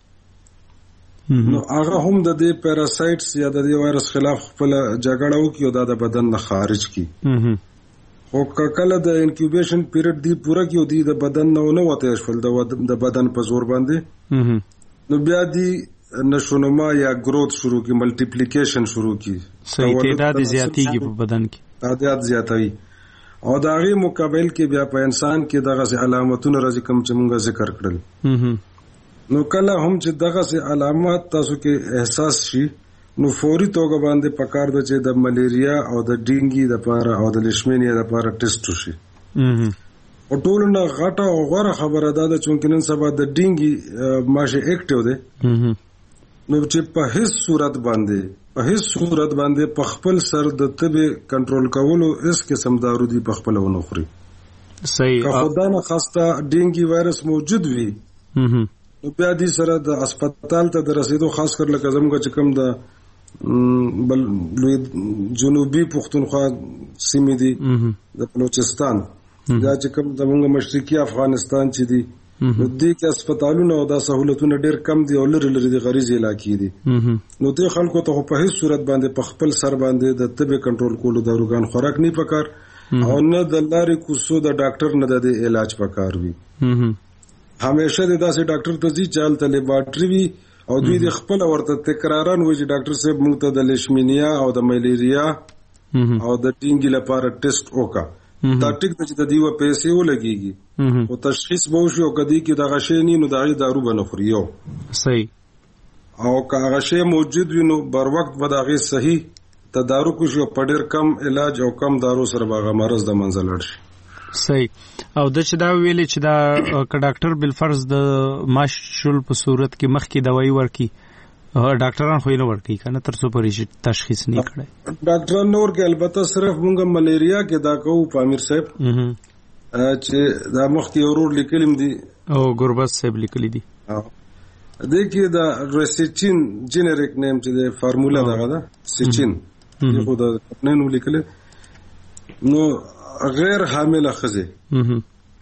نو هغه هم د دې پیراسایټس یا د دې وایرس خلاف خپل جګړه وکړي او دا د بدن نه خارج کړي خو کله د انکیوبیشن پیریډ دی پوره کړي او دی د بدن نه ونه وته شول د بدن په زور باندې نو بیا دی نشونما یا گروث شروع کی ملټیپلیکیشن شروع کی صحیح تعداد زیاتیږي په بدن کې تعداد زیاتوي او د هغې مقابل کې بیا په انسان کې دغسې علامتونه راځي کوم چې موږ ذکر کړل. نو کله هم چې دغسې علامات تاسو کې احساس شي نو فوري توګه باندې پکار ده چې د ملیریا او د ډینګي دپاره او د لیشمینیا دپاره ټیسټ وشي. او ټولو نه غټه او غوره خبره دا ده چې نن سبا د ډینګي ماشي اکټیو دی نو چې په هیڅ صورت باندې په هیڅ صورت باندې په خپل سر د تبې کنټرول کولو اس قسم دارو دی په خپل ونه خوري. صحیح. که خدای نه خواسته ډینګي وایرس موجود وي نو بیا دې سره د هسپتال ته د رسیدو خاص کر لکه زموږ چې کوم د بل لوی جنوبي پښتونخوا سیمې دي د بلوچستان دا چې کوم زموږ مشرقي افغانستان چې دي نو دې کې هسپتالونه او دا سہولتونه ډېر کم دي او لري لري د غریزي علاقې دي. نو دې خلکو ته په هیڅ صورت باندې په خپل سر باندې د تبې کنټرول کولو داروګان خوراک نه پکار او نه د لارې کوڅو د ډاکټر نه د علاج پکار وي. همیشه د داسې ډاکټر ته ځي چې هلته لیبارټري وي او دوی د خپل ورته تکراران وایي چې ډاکټر صاحب موږ ته د لیشمینیا او د ملیریا او د ډینګي لپاره ټیسټ وکړه. دا ټیک ده چې د دیوه پیسې ولګېږي او تشخیص به وشي او کدی کې دغه شی نه نو د هغې دارو به نه خوري. یو صحیح. او که هغه شی موجود وي نو بر وخت به د هغې صحیح تدارک وشي او په ډېر کم علاج او کم دارو سره به هغه مرض د منځه لاړ شي. صحیح. او د چې دا ویلې چې دا که ډاکټر بالفرض د ماش شول په صورت کې مخکې دوايي ورکي ډاکټران خو یې نه ورکوي که نه تر څو پورې تشخیص نه کړی ډاکټران نه ورکوي. البته صرف موږ ملیریا کې دا کوو په امیر صاحب چې دا مخکې ورور لیکلي دي او ګربز صاحب لیکلي دي دې کې د ریسیچین جنریک نیم چې د فارمولا دغه ده سیچین دې خو د نه نو لیکلي نو غیر حامله ښځې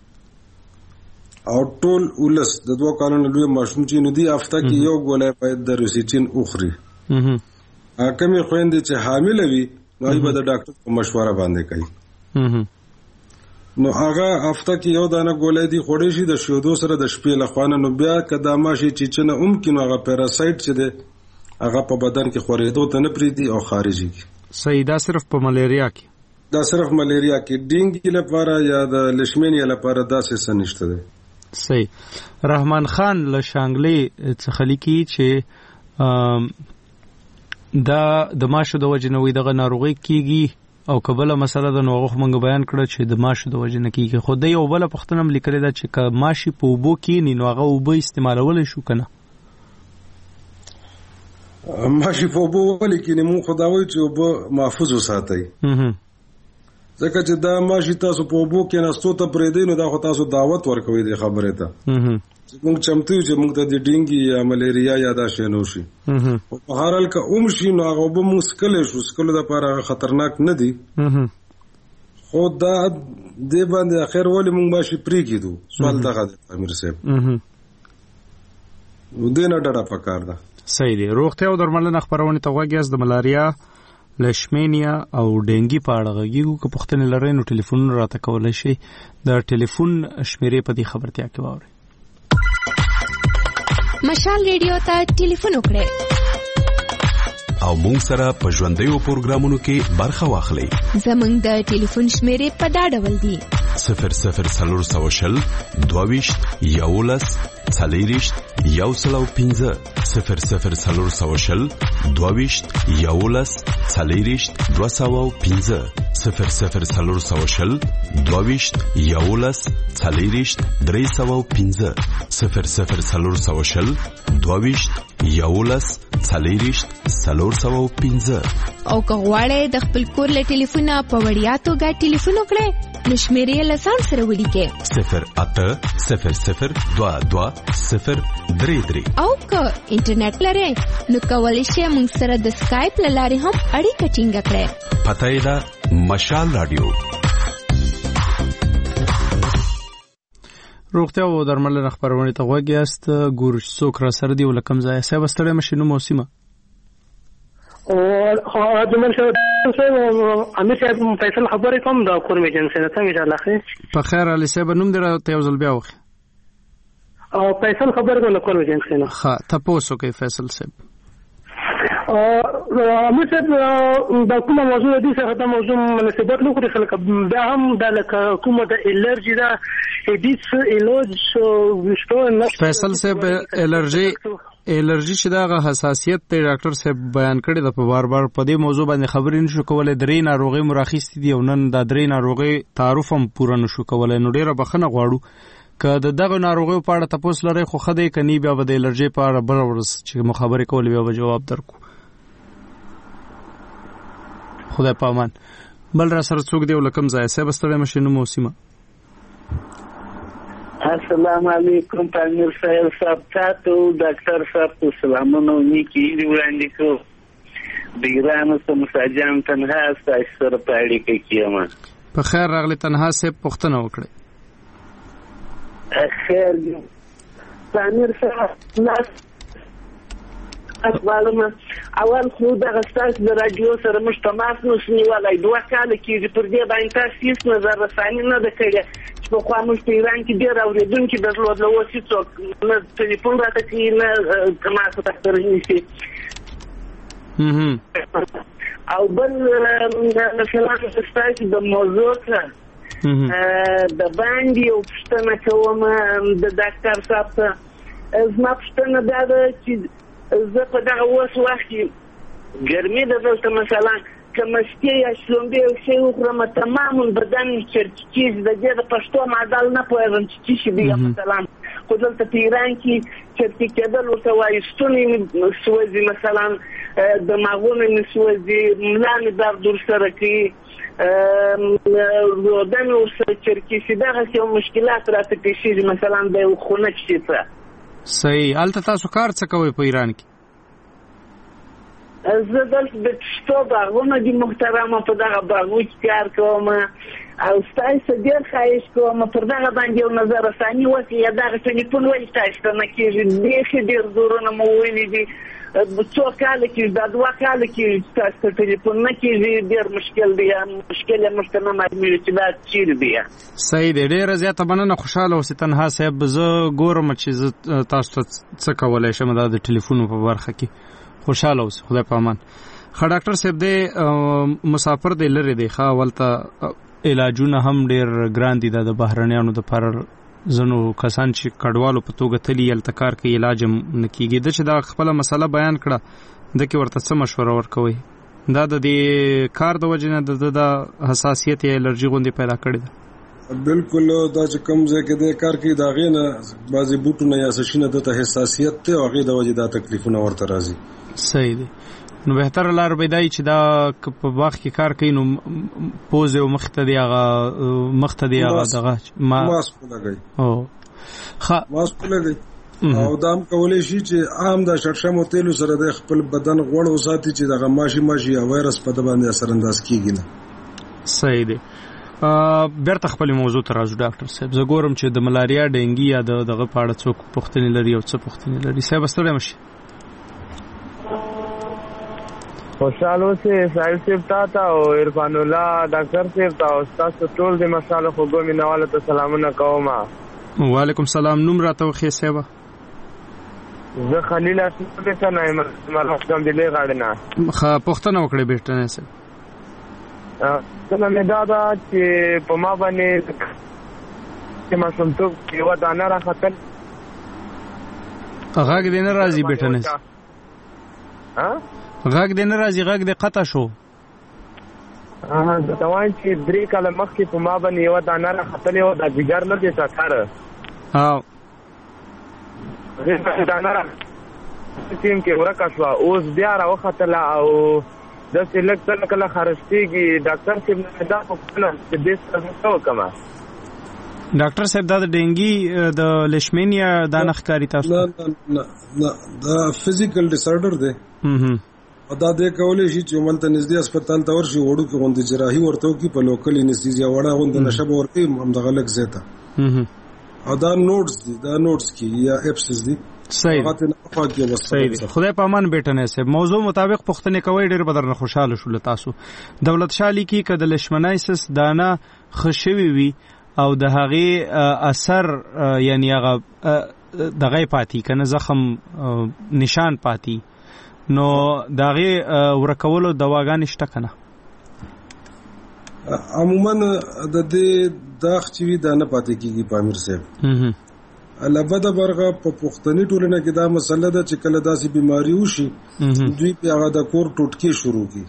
او ټول ولس د دوه کالونو لوی ماشوم چې نو دی هفته کې یو ګولۍ باید د ریسیچین وخوري. کمې خویندې چې حامله وي نو هغوی به د ډاکټر په مشوره باندې کوي نو هغه هفته کې یو دانه ګولۍ دي خوړی شي د شیدو سره د شپې له خوا نه. نو بیا که دا ماشي چیچنه هم کړي نو هغه پیراسایټ چې دی هغه په بدن کې خورېدو ته نه پرېږدي او خارجېږي. صحیح. دا صرف په ملیریا کې دا صرف ملیریا کې ډینګي لپاره یا د لیشمینیا لپاره داسې څه نشته دی. صحیح. رحمان خان له شانګلې څخه لیکي چې دا د ماشو د وجې نه وي دغه ناروغي کېږي او که بله مسله ده نو هغه خو موږ بیان کړه چې د ماشو د وجې نه کېږي. خو ده یو بله پوښتنه هم لیکلې ده چې که ماشي په اوبو کېني نو هغه اوبه استعمالولی شو که نه؟ ماشي په اوبو ولې کېني موږ خو دا وایو چې اوبه محفوظ وساتئ ځکه چې دا ماشي تاسو په اوبو کېناستو ته پرېږدئ نو دا خو تاسو دعوت ورکوئ دې خبرې ته چې موږ چمتو یو چې موږ ته د ډینګي یا ملیریا یا دا شی نه وشي. په هر حال که هم شي نو هغه اوبه موږ څښلی شو څښلو دپاره هغه خطرناک نه دي خو دا دې باندې اخر ولې موږ ماشي پرېږدو سوال دغه دی امیر صاحب نو دې نه ډډه پکار ده. صحیح دی. روغتیا او درملنه خپرونې ته غوږ یاست. د ملاریا لیشمینیا او ډینګي په اړه غږیږو. که پوښتنې لرئ نو ټلیفونونه راته کولی شئ. د ټلیفون شمیرې په دې خبرتیا کې واورئ. مشال ریډیو ته ټلیفون وکړئ او مونږ سره په ژوندیو پروګرامونو کې برخه واخلئ. زمونږ د ټلیفون شمیرې په دا ډول دي: صفر صفر څلور سوه شل دوه ویشت یولس څلېرویشت یو سل او پنځه صفر صفر څلور سوه شل دوه ویشت یولس څلېرویشت دوه سوه او پنځه صفر صفر څلور سوه شل دوه ویشت یولس څلېرویشت درې سوه او پنځه صفر صفر څلور سوه شل دوه ویشت یولس څلېرویشت څلور سوه او پنځه. او که غواړئ د خپل کور له ټلیفونه په وړیا توګه ټلیفون وکړئ نو شمیرې یې له ځان سره ولیکئ: صفر اته صفر صفر دوه دوه صفر درې درې. او که انټرنیټ لرئ نو کولی شئ موږ سره د سکایپ له لارې هم اړیکه ټینګه کړئ. پته یې ده مشال راډیو. روغتیا او درملنه خپرونې ته غوږ یاست. ګورو چې څوک را سره دي او له کوم ځایه. صاحب ستړی مه شئ. نوم او سیمه. جمال صاحب امیر صاحب فیصل خبرې کوم د کور ایجنسی نه. څنګه انشاءالله خیر په خیر. علي صاحب نوم دې راته یو ځل بیا وښیه. او فیصل خبرې کوم د کور ایجنسی نه. ښه تپوس وکړئ فیصل صاحب. امیر صاحب دا کومه موضوع دي څه دا موضوع مناسبت نو کوي خلک دا هم د لکه کومه د الرجی دا هډیس الوج وشتو نشته. فیصل صاحب الرجی الرجی چې دا حساسیت ته ډاکټر صاحب بیان کړی د په بار بار په دې موضوع باندې خبرې نشو کولای. درې ناروغي مراخیستې دي او نن دا درې ناروغي تعارف هم پوره نشو کولای. نو ډیره بخنه غواړو که د دغه ناروغي په اړه تاسو لري خو خدای کني بیا به د الرجی په اړه بل ورس چې مخابره کول بیا به جواب درکو. خدای پامان. بل را سره څوک دی ولکم ځای سه بستړی مشینو موسمه. السلام علیکم پامیر صاحب صاحب تاسو ډاکټر صاحب سلامونه نیکی دی وړاندې کو د ایران سره مساجان تنها تاسو سره پاړی کې کیما. په خیر راغلی تنها صاحب پښتنه وکړي. خیر دی پامیر صاحب لاس اخبارم اول خو د غستاس د رادیو سره مشتمات نو سنیوالای دوه کال کې پر دې باندې تاسو هیڅ نظر رسانی نه وکړي. په خاموش په ایران کې ډېر اوریدونکو د زلود له وسی څوک نه ټلیفون راته کوي نه کما څه تاسو نشي. او بل مثلا ستاسو د موضوع څخه د باندې او پښتنه کوم د ډاکټر صاحب ته زما پښتنه دا ده چې زه په دغه وس وخت کې ګرمي د دلته مثلا کمشتی یا شلومبی او شی وخورم تمامون بدن چرچیز د دې د پښتو معدل نه پوهېږم چې څه شي دی مثلا خو دلته په ایران کې چرچی کېدل ورته وایي ستونی سوځي مثلا دماغونه مې سوځي ملا مې درد ورسره کوي روده مې ورسره چرچي شي دغسې یو مشکلات راته پیښېږي مثلا د یو خونه کښې څه. صحیح. هلته تاسو کار څه کوئ په ایران کې؟ زه دلته د پښتو باغونه دي محترمه په دغه باغو کې کار کوم او ستاسو ډېر خواهش کوم پر دغه باندې یو نظر رساني وکړي یا دغه ټلیفون ولې تاسو ته نه کېږي. بیخي ډېر زورونه مو ویلي دي څو کاله کېږي دا دوه کاله کېږي چې تاسو ته ټلیفون نه کېږي. ډېر مشکل دی مشکل یې موږ ته نه معلومېږي چې دا چیرې دی. صحیح دی. ډېره زیاته مننه. خوشحاله اوسئ تنها صاحب. زه ګورم چې زه تاسو ته څه کولی شم دا د ټلیفونو په برخه کې. خوشحاله اوسئ. خدای په امان. ښه ډاکټر صاحب دی مسافر دی لرې دی ښه ولته علاجونه هم ډېر ګران دي. دا د بهرنیانو دپاره ځینو کسان چې کډوالو په توګه تلي هلته کار کوي علاج هم نه کېږي. ده چې دا خپله مسله بیان کړه ده کې ورته څه مشوره ورکوئ؟ دا د دې کار د وجې نه د ده د حساسیت یا الرجي غوندې پیدا کړې ده؟ بالکل دا چې کوم ځای کې د کار کوي د هغې نه بعضې بوټونه یا څه شي نه ده ته حساسیت دی او هغې د وجې دا تکلیفونه ورته راځي. صحیح دی. نو بهتره لار به دی چې دا په باغ کې کار کوي نو پوزې او مخ ته دی هغه مخ ته دی هغه دغه ماسک ولګوي. او ښه ماسک ولګوي او دا هم کولی شي چې عام د شړشمو تیلو سره د خپل بدن غوړ وساتي چې دغه ماشي ماشي یا وایرس په ده باندې اثر انداز کېږي نه. صحیح دی. بیرته خپلې موضوع ته راځو ډاکټر صاحب. زه ګورم چې د ملاریا ډینګي یا د دغه په اړه څوک پوښتنې لري او څه پوښتنې لري. صاحب ستړی مه شي. خوشحال اوسئ ساحل صاحب تا ته او عرفان الله ډاکټر صاحب ته او ستاسو ټول د مسالو خوږو مینوالو ته سلامونه کوم. وعلیکم سلام. نوم راته وښیه صاحب. زه خلیل اسمت نه یم مرحبا دلې غاړه نه. ښه پوښتنه وکړئ بیٹنه صاحب. څنګه مې دا ده چې په ما باندې چې ماشومتوب یوه دانه راختل غږ دې نه راځي بیٹنه. غږ دې نه راځي غږ دې قطع شو. زه ته وایم چې درې کاله مخکې په ما باندې یوه دانه راختلې وه دا جګر نه دی سکاره او هغې دانه راټیم کې ورکه شوه اوس بیا راوختله او داسې لږ کله کله خرڅېږي. ډاکټر صاحب نه دا پوښتنه چې دې سره زه څه وکړمه؟ ډاکټر صاحب دا د ډینګي د لیشمینیا دا نه ښکاري تاسو؟ نه نه نه دا فزیکل ډسارډر دی او دا دی کولی شي چې عملته نږدې هسپتال ته ورشي وړوکې غوندې جراحي ورته وکړي په لوکل انستیزیا وړه غوندې نشه به ورکوي همدغه لږ ځای ته او دا نوټس دي دا نوټس کې یا اپسز دي. صحیح صحیح. خدای په امان بیٹنه صاحب. موضوع مطابق پوښتنې کوئ ډېر به درنه خوشحاله شو. له تاسو دولت شاه لیکي که د لیشمنایسس دانه ښه شوې وي او د هغې اثر یعنی هغه دغه پاتې که نه زخم نشان پاتې نو داغه ورکولو دواګانې شته کنه؟ عموما د دې داغ چې وي دا نه پاتې کیږي په امیر صاحب. البته برغه په پښتني ټولنه کې دا مسله ده چې کله داسې بیماری وشي دوی په هغه د کور ټوټکي شروع کی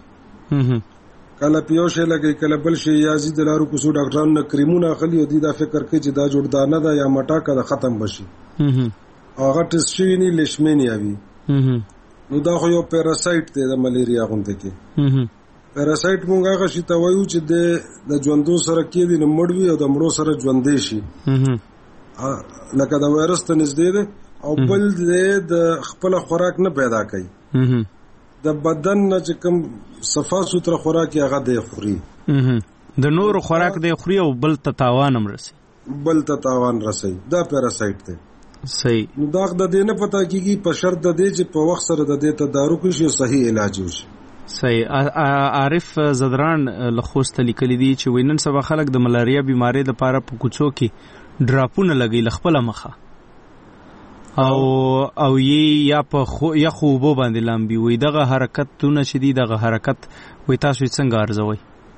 کله پیو شي لګي کله بل شي یازي د لارو کوسو ډاکټرانو نه کریمونه اخلي او دې دا فکر کوي چې دا جوړدانه ده یا مټا کده ختم بشي هغه ټیسټ شي نه لیشمینیا وي نو دا خو یو پیراسایت دی د ملیریا غونډه کې. پیراسایت مونږ هغه شي ته وایو چې د ژوندو سره کې دي نمړوي او د مړو سره ژوندې شي لکه د وایرس ته نږدې ده او بل د خپل خوراک نه پیدا کوي د بدن نه چې کوم صفا سوتره خوراک هغه دی خوري د نور خوراک دی خوري او بل ته تاوان هم رسي بل ته تاوان رسي دا پیراسایت دی. صحیح. نو دا د دې نه پتا کیږي په شرط د دې چې په وخت سره د دې تدارک شي او صحیح علاج وشي. صحیح. عارف زدران لخوست لیکلی دی چې وینن سبا خلک د ملاریا بیماری لپاره په کوڅو کې ډراپونه لګي لخپل مخه او او یی یا په خو یا خوبو باندې لامبي وي دغه حرکتونه شدي دغه حرکت وي تاسو څنګه ارزوي؟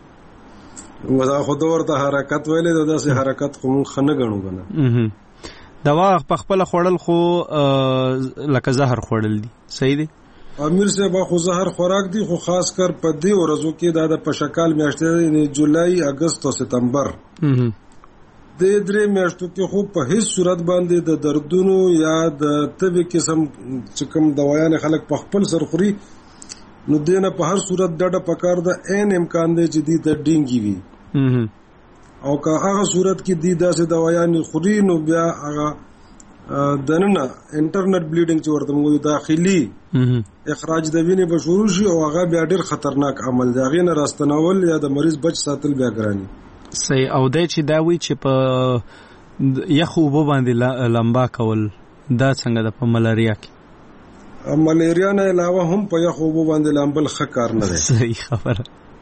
ودا خو دورته حرکت ویلې داسې حرکت خو خنه غنو کنه دوا په خپل خوړل خو لکه زهر خوړل دي. صحیح دی. امیر صاحب خو زهر خوراک دي خو خاص کر په دې ورځو کې دا د پشکال میاشتې جولای اگست او ستمبر د درې میاشتو کې خو په هیڅ صورت باندې د دردونو یا د طبي قسم چې کوم دوايان خلک په خپل سر خوري نو دینه په هر صورت ډډه پکار ده عین امکان دی چې دی د ډینګي وي او که هغه صورت کې دی داسې دوايان خوري نو بیا هغه دننه انټرنل بلیډینګ چې ورته موږ داخلي اخراج د وینې به شروع شي او هغه بیا ډېر خطرناک عمل دی هغه نه راستنول یا د مریض بچ ساتل بیا ګراني. صحیح. او دای چې دا وی چې په یخو وب باندې لمبا کول دا څنګه د په ملاریا کې؟ ملاریا نه علاوه هم په یخو وب باندې لامبل ښه کار نه دی. صحیح خبره.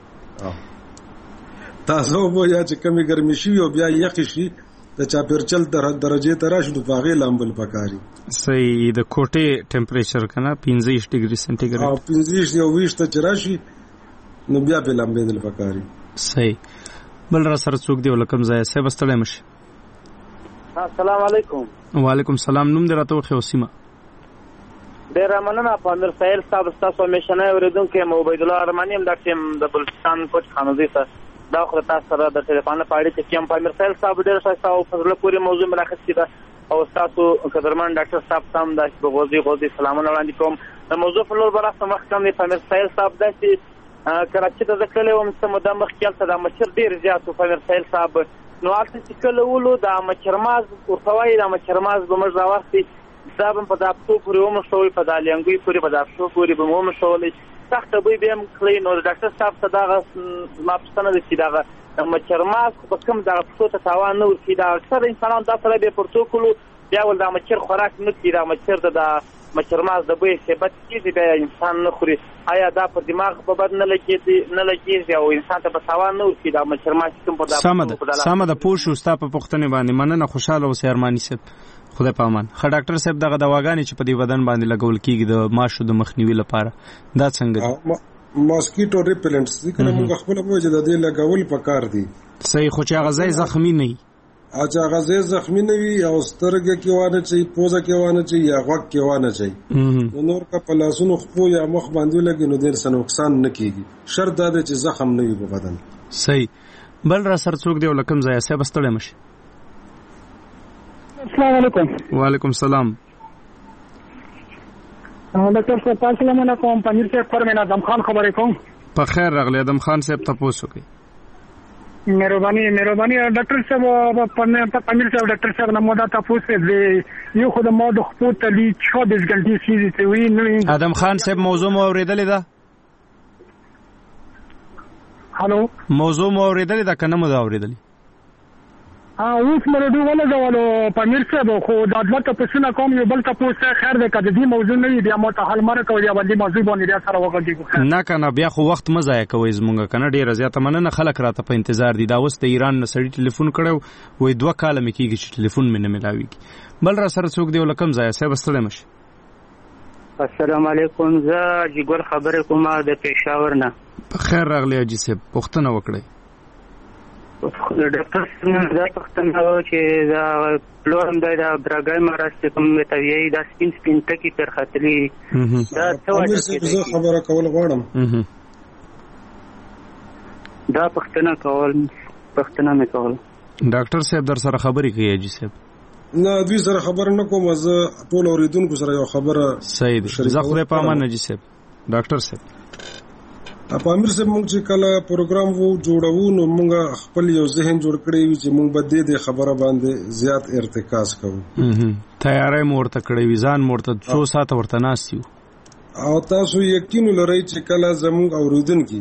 تاسو به یا چې کمی ګرمي شي او بیا یخ شي د چاپیرچل درجه ته راشي نو باغې لامبل پکاري. صحیح. د کوټې ټمپریچر کنه پنځه ډیګري سنټیګریډ او پنځه یو ویشت ته راشي نو بیا په لامبېدل پکاري. صحیح. بل را سره څوک دی ولکم ځای سه بستړی مشه. السلام علیکم. وعلیکم السلام. نوم دې راته وخی وسیمه؟ ډیر مننه پامیر سایل صاحب تاسو میشنه اوریدونکو م عبید الله ارمانی هم د ټیم د بلوچستان کوچ خانوزي سره دا خو تاسو سره د ټلیفون په اړه چې کوم پامیر سایل صاحب ډیر ښه او فضل پوری موضوع مراخصي ده او تاسو قدرمن ډاکټر صاحب سم د غوږی غوږی سلامونه وړاندې کوم. د موضوع په لور برابر مخ کوم د پامیر سایل صاحب د کراچي ته ځکه له وم سم د مخ کې ته د مچر ډیر زیات په پامیر سایل صاحب نو اته چې کله ولو د مچرماز او فواید د مچرماز به موږ راوستي صاحب په داپټو پورې ومه شوې په دالنګوي پورې په داپټو پورې به موږ شولې سخت به به کلی نو ډاکټر صاحب ته دا ما پښتنه د چې دا مچرماز په کوم دا پښتو ته تاوان نه ورکړي دا اکثر انسانان دا سره به پروتوکول بیا ول دا مچر خوراک نه کړي دا مچر د مچرماز د به ثبت کیږي بیا انسان نه خوري آیا دا په دماغ په بد نه لګي نه لګي او انسان ته په تاوان نه ورکړي دا مچرماز کوم په دا سمه سمه د پوښ او ستا په پښتنه باندې مننه خوشاله اوسې ارمانی صاحب خدای په امان. خه ډاکټر صاحب دغه دواګانې چې په دې بدن باندې لګول کیږي د ماشو د مخنیوي لپاره دا څنګه دي؟ ماسکیټو ریپلنټس دي کنه موږ خپل په وجه د دې لګول پکار دي. صحیح. خو چې هغه ځای زخمی نه وي اچھا هغه ځای زخمی نه وي او سترګې کې وانه چې پوزه کې وانه چې یا غوږ کې وانه چې نور کا پلاسونو خپو یا مخ باندې لګي نو ډېر سن نقصان نه کیږي شرط دا چې زخم نه وي په بدن. صحیح. بل را سره څوک دی ولکم ځای سه بستړی مشه. السلام علیکم. وعلیکم السلام. ډاکټر صاحب تاسو له مننه کوم پنځیر صاحب پر مې ادم خان خبرې کوم. په خیر راغلی ادم خان صاحب تاسو کوي. مهرباني مهرباني ډاکټر صاحب په پنځیر صاحب ډاکټر صاحب نو دا تاسو دې یو خو د مو د خپل تلی چوبیس غنټې سیزي ته وی نو ادم خان صاحب موضوع مو اوریدلې ده؟ هالو موضوع مو اوریدلې ده کنه مو دا اوریدلې؟ اوس مې دوه ولا غواړو پامیر صاحب خو د عدالت په سونه کوم یو بل تاسو خیر ده کده دې موضوع نه بیا مو ته حل مر کوي یا باندې موضوع باندې بیا سره وګورئ نه کنه بیا خو وخت مزه کوي زمونږ کنه ډیر زیاته مننه خلک راته په انتظار دي دا اوس د ایران نه سړی ټلیفون کړو وای دوه کاله مې کیږي چې ټلیفون مې نه ملاويږي. بل را سره څوک دی ولکم ځای سه بستړی مشه. السلام علیکم. زه جګور خبرې کوم د پېښور نه. خیر راغلی حاجي صاحب، پوښتنه وکړئ. ډاکټر صاحب دا پوښتنه و چې دا پلورم دی دا برګای مرض چې کوم متویي دا سپین سپین ټکي تر خطري دا څه وجه ده؟ زه خبره کول غواړم. دا پوښتنه کول پوښتنه مې کول. ډاکټر صاحب در سره خبرې کوي حاجي صاحب؟ نه دوی سره خبر نه کوم، زه ټول اوریدونکو سره یو خبره. صحیح ده، زه خو په امان حاجي صاحب. ډاکټر صاحب پامیر صاحب موږ چې کله پروګرام وو جوړو نو موږ خپل یو ذهن جوړ کړی وي چې موږ به د دې خبره باندې زیات ارتکاز کوو. تیاری مو ورته کړی وي، ځان مو ورته څو ساعته ورته ناست یو او تاسو یقین لرئ چې کله زموږ اوریدونکي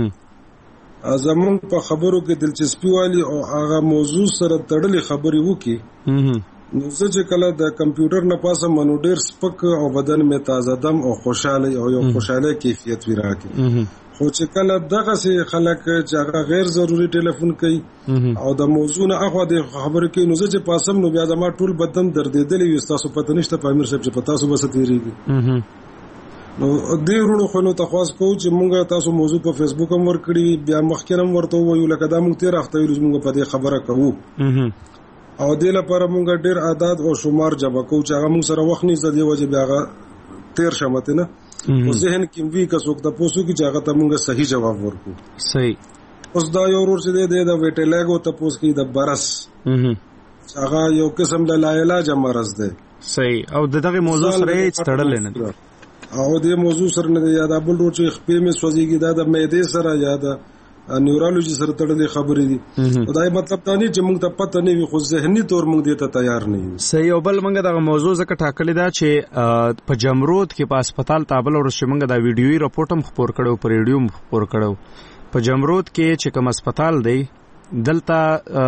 زموږ په خبرو کې دلچسپي والی او هغه موضوع سره تړلې خبرې وکړي نو زه چې کله د کمپیوټر نه پاسه منو ډېر سپک او بدن مې تازه دم او خوشاله او یو خوشاله کیفیت وی راکړي. خو چې کله دغه سي خلک چې هغه غیر ضروري ټلیفون کوي او د موضوع نه اخوا د خبرې کوي نو زه چې پاسم نو بیا زما ټول بدن دردېدلی وي. تاسو پته نشته پامیر صاحب چې په تاسو بس تیریږي نو دې ورونو خو نو تخواس کوو چې مونږ تاسو موضوع په فیسبوک هم ورکړي، بیا مخکې هم ورته وایو لکه دا مونږ تیر هفته ویلو مونږ په دې خبره کوو او دې لپاره مونږ ډېر عادت او شمار جمع کوو چې هغه مونږ سره وخت نه زده وجه بیا هغه تیر شمته نه او ذهن کې وی که څوک تاسو کې چې هغه ته مونږ صحیح جواب ورکو. صحیح. اوس دا یو ورور چې دی د ویټیلیګو تاسو کې د برس هغه یو قسم د لا علاج مرض دی. صحیح. او دغه موضوع سره هیڅ تړل نه دی او دې موضوع سره نه دی یا د بل ورو چې خپې مې سوځيږي دا د معدې سره یا د نیورولوژي سره تړلې خبرې دي. خدای مطلب ته نه چې موږ ته پته نه وي خو ذهني تور موږ دې ته تیار نه یو. صحیح. او بل موږ دغه موضوع زکه ټاکلې ده چې په جمرود کې په هسپتال تابل ورسې موږ دا ویډیوي رپورټ هم خبر کړو، پر ریډیو هم خبر کړو. په جمرود کې چې کوم هسپتال دی دلته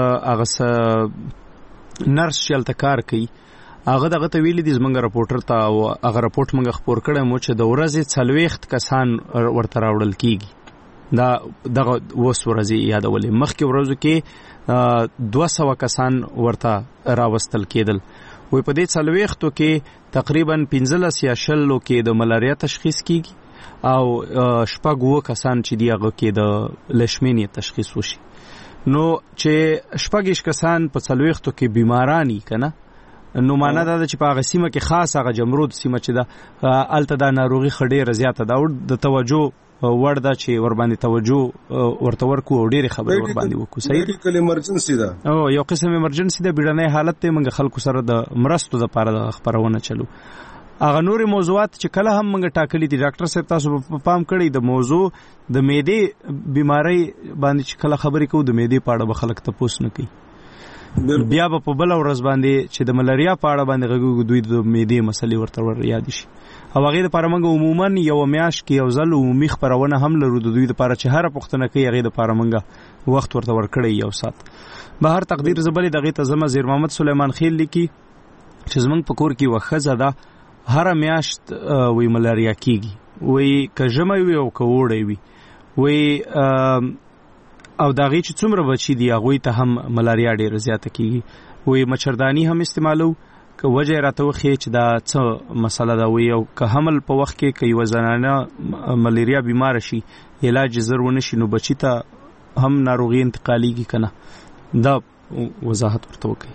هغه نرس چلته کار کوي هغه دغه ته ویلي دي زمونږ رپورټر ته او هغه رپورټ موږ خبر کړی مو چې د ورځې څلوېښت کسان ورته راوړل کیږي. دا دغه اوس ورځې یادولې مخکې ورځو کې دوه سوه کسان ورته راوستل کېدل. وایي په دې څلوېښتو کې تقریبا پنځلس یا شلو کې د ملاریا تشخیص کیږي او شپږ اووه کسان چې دي هغه کې د لیشمینیا تشخیص وشي. نو چې شپږ کسان په څلوېښتو کې بیمارانی کنه نو معنا دا چې په هغه سیمه کې خاص هغه جمرود سیمه چې دا الته دا ناروغي خډېره زیاته ده او د توجه وړ ده چې ور باندې توجه ورته ورکو او ډېرې خبرې ور باندې وکړو. صحیح. میډیکل ایمرجنسي ده او یو قسم ایمرجنسي ده، بیړنی حالت ته موږ خلکو سره د مرستو لپاره د خبرونه چلو. هغه نوري موضوعات چې کله هم موږ ټاکلي دي ډاکټر صاحب تاسو په پام کړی د موضوع د معدې بیماری باندې چې کله خبرې کوو د معدې په اړه به خلک تاسو نه کوي. بیا په بل ورځ باندې چې د ملاریا په اړه باندې غږو دوی د معدې مسلې ورته ور یاد شي او هغه لپاره موږ عموما یو میاشت کې یو ځل عمومي خبرونه هم لرو د دوی لپاره چې هر پښتنه کوي هغه لپاره موږ وخت ورته ورکړی یو سات. به هر تقدیر زبلې دغه ته زما زیر محمد سلیمان خیل لیکي چې زمنګ په کور کې وخزه ده هر میاشت وی ملاریا کیږي وی کجمه وی او کوړی وی وی او داغي چې څومره بچی دی هغه ته هم ملاریا ډیره زیاته کیږي. وی مچردانی هم استعمالو که وجه راته وخی چې دا څه مسله ده وی او که حمل په وخت کې کوي وزنانه ملاریا بیمار شي علاج زر ونه شي نو بچی ته هم ناروغي انتقالیږي کنه. دا وضاحت ورته وکړي.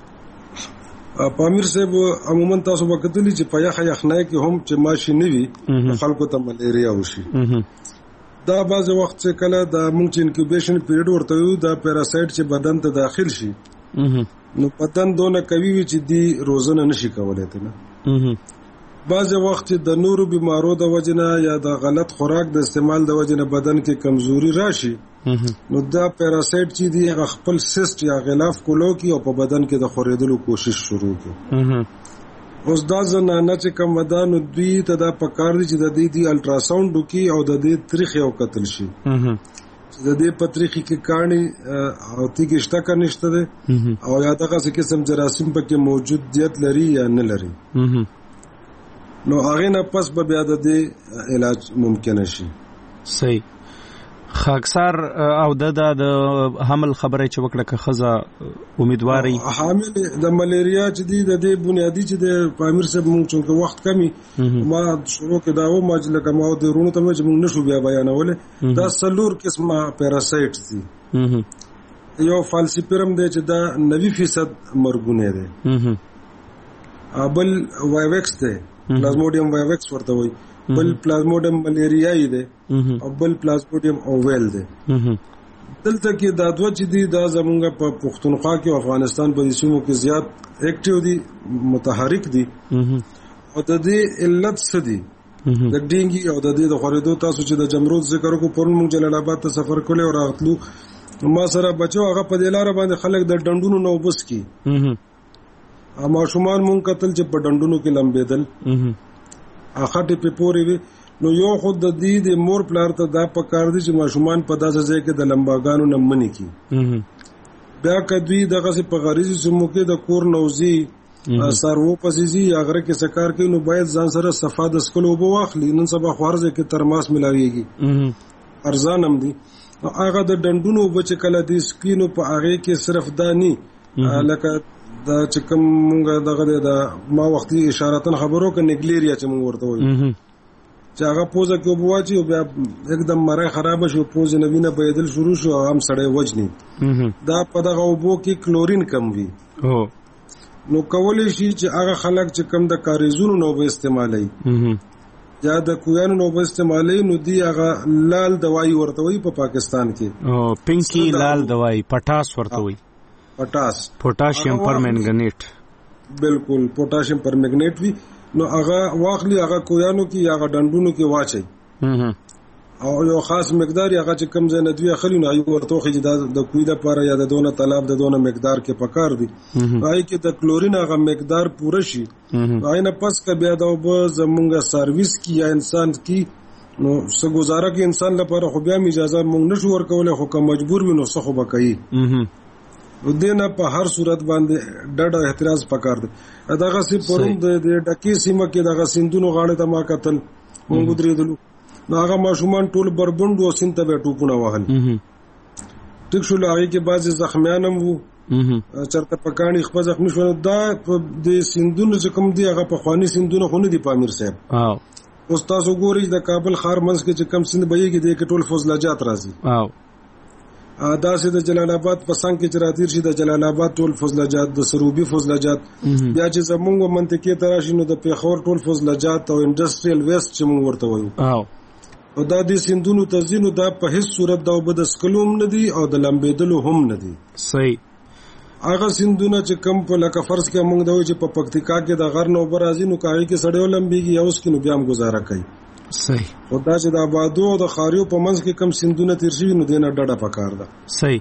پامیر صاحب عموما تاسو وکړلی چې په یخ یخنای کې هم چې ماشي نوي خلکو ته ملاریا وشي. دا بعض وخت چې کله د مونږ انکیوبیشن پیریډ ورته یو دا پیراسایت چې بدن ته داخل شي نو بدن دونه کوي چې دی روزنه نشي کولای ته نه. بعض وخت د نورو بیمارو د وجنه یا د غلط خوراک د استعمال د وجنه بدن کې کمزوري راشي نو دا پیراسایت چې دی خپل سیست یا غلاف کولو کی او په بدن کې د خورېدلو کوشش شروع کوي. اوس دا زنانه چې کوم ودانو دوی ته دا پکار دي چې د دې دی الټراساوند وکي او د دې تاریخ یو قتل شي چې د دې پتریخي کې کانی او تیګ شته کنيشته ده او یا دغه څه قسم جراثیم پکې موجودیت لري یا نه لري نو هغه نه پس به بیا د دې علاج ممکن شي. صحیح. خاکسار او د د حمل خبره چې وکړه که خزه امیدواري حامل د ملیریا چې دی د دې بنیادی چې د پامیر صاحب مونږ چې وخت کمی ما شروع کې دا و ما چې لکه ما د رونو ته مونږ نشو بیا بیانول دا سلور قسمه پیراسایټ دي یو فالسیپرم دی چې دا نوي فیصد مرګونه دي بل وایوکس دی پلازموډیم وایوکس ورته وایي بل پلازموډیم ملیریایی دی او بل پلازموډیم اوویل دی دلته کې دا دوه چې دي دا زمونږ په پښتونخوا کې او افغانستان په سیمو کې زیات اکټیو دي متحرک دي او د دې علت څه دي د ډینګي او د دې د خورېدو تاسو چې د جمرود ذکر کو پرون موږ جلال آباد ته سفر کولو او راغلو ما سره بچو هغه په دې لار باندې خلک د ډندونو نو بس کی اما شومان مونږ قتل چې په ډندونو کې لمبېدل اخاټه په پوري وي نو یو خود د دې د مور پلار ته دا پکار دي چې ماشومان په داسې ځای کې د لمباګانو نه منی کی بیا کدوی دغه په غریزي سمو کې د کور نوزي سارو پسیزي اگر کې سکار کې نو باید ځان سره صفا د سکلو بو واخلي نن سبا خورزه کې ترماس ملاويږي ارزان هم دي هغه د ډندونو بچ کله د سکینو په هغه کې صرف دانی لکه دا چې کوم مونږ دغه د ما وختي اشاراتن خبرو کې نګلیریا چې مونږ ورته وایو چې هغه پوزه کې وبواچی او بیا एकदम مړی خراب شو پوزه نوینه بيدل شروع شو هم سړی وجنی دا په دغه وبو کې کلورین کم وی نو کولای شي چې هغه خلک چې کم د کاریزونو نو به استعمالي یا د کویانو نو به استعمالي نو دی هغه لال دوايي ورته وي په پاکستان کې او پینکی لال دوايي پټاس ورته وي پټاس پوټاشیم پرمنګنیټ بالکل پوټاشیم پرمنګنیټ وی نو هغه واخلي هغه کویانو کې هغه ډندونو کې واچي او یو خاص مقدار هغه چې کم زنه دوی خلی نه یو ورته خې د کوی د پاره یا د دونه طلب د دونه مقدار کې پکار دي هاي کې د کلورین هغه مقدار پوره شي هاي نه پس ک بیا د وب زمونږه سرویس کی یا انسان کی نو څه گزاره کې انسان لپاره خو بیا اجازه مونږ نشو ورکولای خو که مجبور وي نو څه خو بکایي ودینه په هر صورت باندې ډډه احتراز پکار دي دغه سي پرون د ډکی سیمه کې دغه سندونو غاړه ته ما قتل مونږ درېدلو نو هغه ماشومان ټول بربند او سنت به ټوپونه وهل ټیک شو هغه کې بعضي زخمیان هم وو چرته پکانی خپل زخمی شو دا د سندونو چې کوم دی هغه په خواني سندونو خو نه دی پامیر صاحب او استاد وګوري د کابل خار منځ کې چې کم سند بېږي د ټول فضلجات راځي او دا سه د جلال آباد په څنګه کې چراتیر شي د جلال آباد ټول فضلجات د سروبي فضلجات بیا چې زمونږ منطقې تراشي نو د پیښور ټول فضلجات او انډستریال ویسټ چې موږ ورته وایو او او دا د سندونو تزینو دا په هیڅ صورت دا وب د سکلوم نه دي او د لمبېدلو هم نه دي صحیح هغه سندونه چې کم په لکه فرض کې موږ دا وایو چې په پکتیکا کې د غر نو برازي نو کاږي کې سړیو لمبيږي او اس کې نو بیا هم گزاره کوي صحیح خدا چې د آبادو او د خاریو په منځ کې کم سندونه تیر شي نو دینه ډډه پکار ده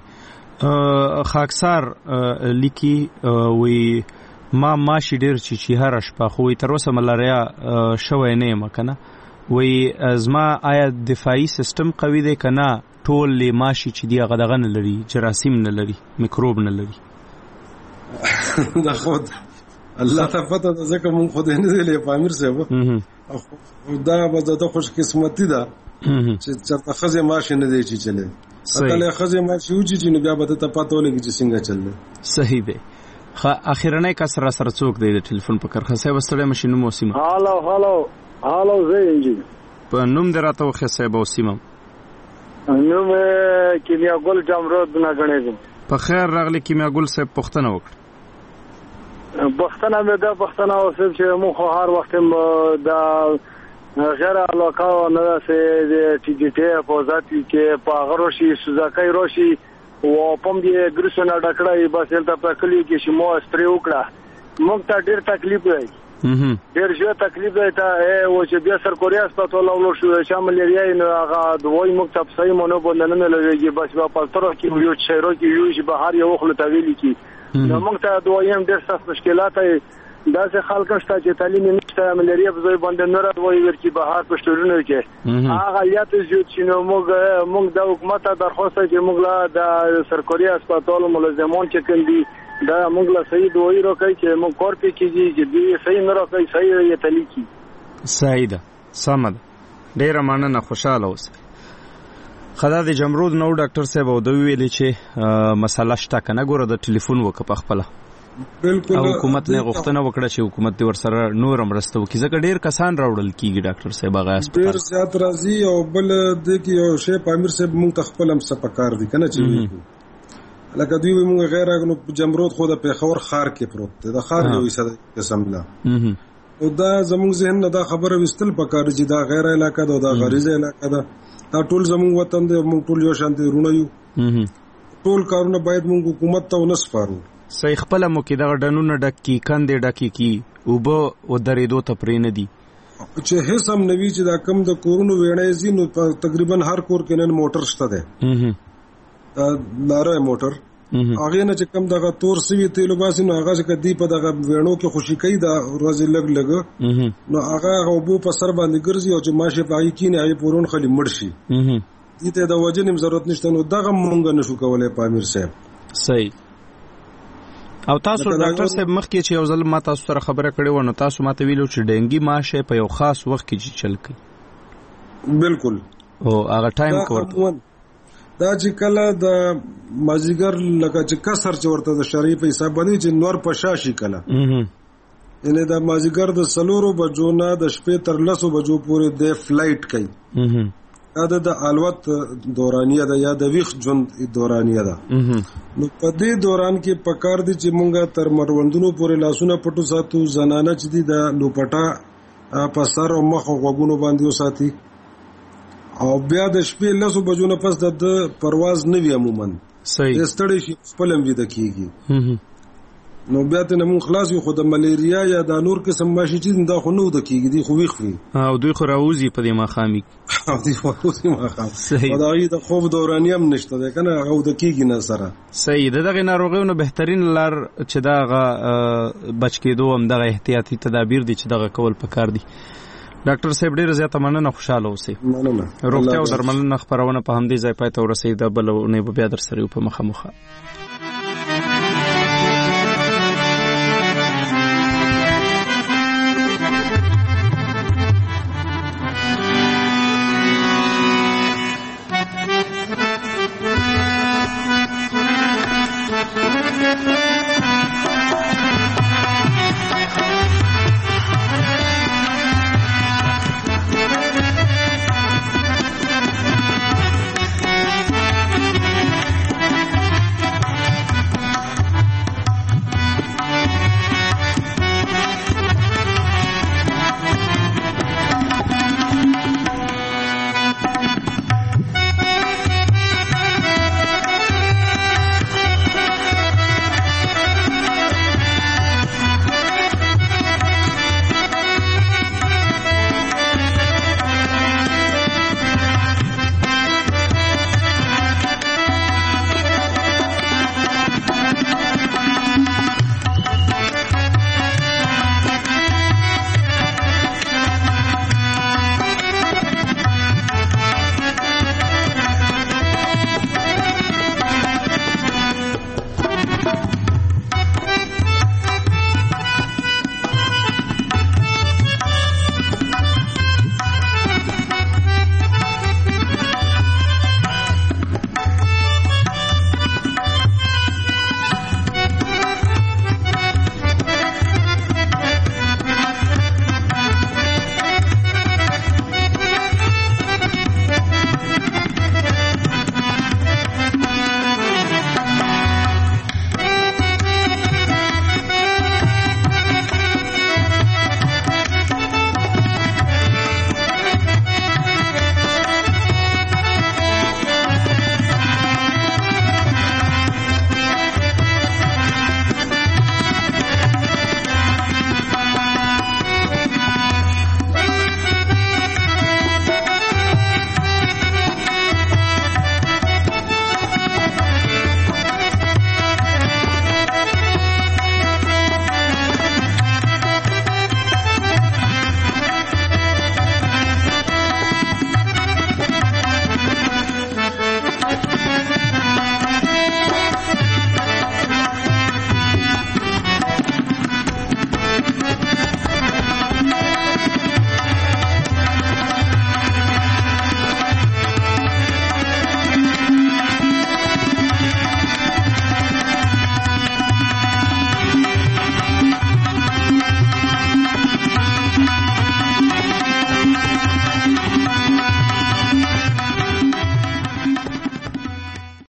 صحیح خاکسار لیکي وی ما ماشي ډیر چې چې هر شپه خو تر اوسه ملاریا شوې نه مکنه وی ازما آیا دفاعي سیستم قوي دی کنه ټول لی ماشي چې دی غدغه نه لري جراثیم نه لري میکروب نه لري دا خود الله ته پته ده ځکه مونږ خو دې نه دی پامیر صاحب دا به د خوش قسمتي ده چې چرته خزه ماشي نه دی چې چلے اته خزه ماشي وږي چې نو بیا به ته پته ولګي چې څنګه چلل صحیح دی خا اخیرنه کا سره سره څوک دی د ټلیفون په کرخه صاحب ستړي ماشینو موسیمه هالو هالو هالو زه انجی په نوم دراته خو صاحب اوسیمه نوم کیمیا ګل جامرود نه غنېږم په خیر راغلی کیمیا ګل صاحب پښتنه وکړه پښتنه مې دا پښتنه اوسم چې مو خو هر وخت دا غیر علاقه نه سه د ټي جي ټي په ذاتي کې په غروشي سوزاکای روشي او پم دې ګرسنه ډکړای بس هلته په کلی کې چې مو استری وکړه موږ ته ډیر تکلیف دی ډیر ژر تکلیف دی ته او چې بیا سر کوریا سپټول او شو شامل لري نو هغه دوی موږ ته صحیح مونږ باندې نه لږی بس په پالترو کې یو شهرو کې یو چې بهر یو خلک تویل کی نو موږ ته دویم ډیر سخت مشکلات دا چې خلک شته چې تعلیم نشته مليري په ځای باندې نه راوي ورکی بهر پښتورونه کې هغه یات چې نو موږ موږ د حکومت درخواست چې موږ لا د سرکاري هسپتال ملزمان چې کندي دا موږ لا صحیح دوی راکړي چې موږ کار پې کیږي چې دې صحیح نه راکړي صحیح یې تلیکی صحیح ده سم ده ډیر مننه خوشاله اوسئ خدا د جمرود نو ډاکټر صاحب او د ویلې چې مسله شته کنه ګوره د ټلیفون وک په خپل بالکل حکومت نه غوښتنه وکړه چې حکومت ور سره نور مرسته وکړي ځکه ډیر کسان راوړل کیږي ډاکټر صاحب هغه هسپتال ډیر زیات راځي او بل د کی یو شی پامیر صاحب مونږ تخپل هم سپکار دي کنه چې لکه دوی مونږ غیر غنو جمرود خو د پیښور خار کې پروت دی د خار یو حصہ قسم لا او دا زموږ ذهن نه دا خبره وستل پکار چې دا غیر علاقه ده دا غریزه علاقه ده دا ټول زموږ وطن دی موږ ټول یو شان دي رونه یو ټول کارونه باید موږ حکومت ته ونسپارو صحیح خپل مو کې دا ډنونه ډکی کندې ډکی کی او به و درېدو ته پرې نه دي چې هیڅ هم نوی چې دا کم د کورونو ویړې زی نو تقریبا هر کور کې نن موټر شته ده دا لاره موټر هغه نه چې کم دغه تور سوي تیلو باسي نو هغه چې کدی په دغه ویړو کې خوشي کوي دا ورځ لګ لګ نو هغه غوبو په سر باندې ګرځي او چې ماشه پای کې نه ای پورون خلی مرشي دې ته د وجنیم ضرورت نشته نو دغه مونږ نشو کولای پامیر صاحب صحیح او تاسو ډاکټر صاحب مخکې چې یو ځل ما تاسو سره خبره کړې و نو تاسو ماته ویلو چې ډنګي ماشه په یو خاص وخت کې چل کوي بالکل او هغه ټایم کوړ دا چې کله د مازیګر لکه چې کسر چې ورته د شریف حساب باندې چې نور پشاشي کله یعنی د مازیګر د سلورو بجو نه د شپې تر لسو بجو پورې د فلایټ کوي دا د الوت دورانیه ده یا د ویخ ژوند دورانیه ده نو په دې دوران کې پکار دي چې مونږه تر مروندونو پورې لاسونه پټو ساتو زنانه چې دي د لوپټا په سر او مخ او غوګونو باندې وساتي او بیا د شپې لسو بجو نه پس د پرواز نه وی عموما صحیح استړی شي خپلم وی د کیږي نو بیا ته نمون خلاص یو خود ملیریا یا د نور قسم ماشي چې دا خو نو د کیږي دی خو ویخ وی او دوی خو راوزی په دې مخامي او دوی خو راوزی مخامي او دا غي د خوب دوراني هم نشته ده کنه او د کیږي نه سره صحیح دغه ناروغیونو بهترین لار چې دا بچ کېدو هم دغه احتیاطي تدابیر دي چې دغه کول پکار دي ډاکټر صاحب ډیر زیاته مننه خوشاله اوسئ مننه روغتیا او درملنه خبرونه په همدې ځای پای ته ورسېده بل نه بیا در سره په مخه مخه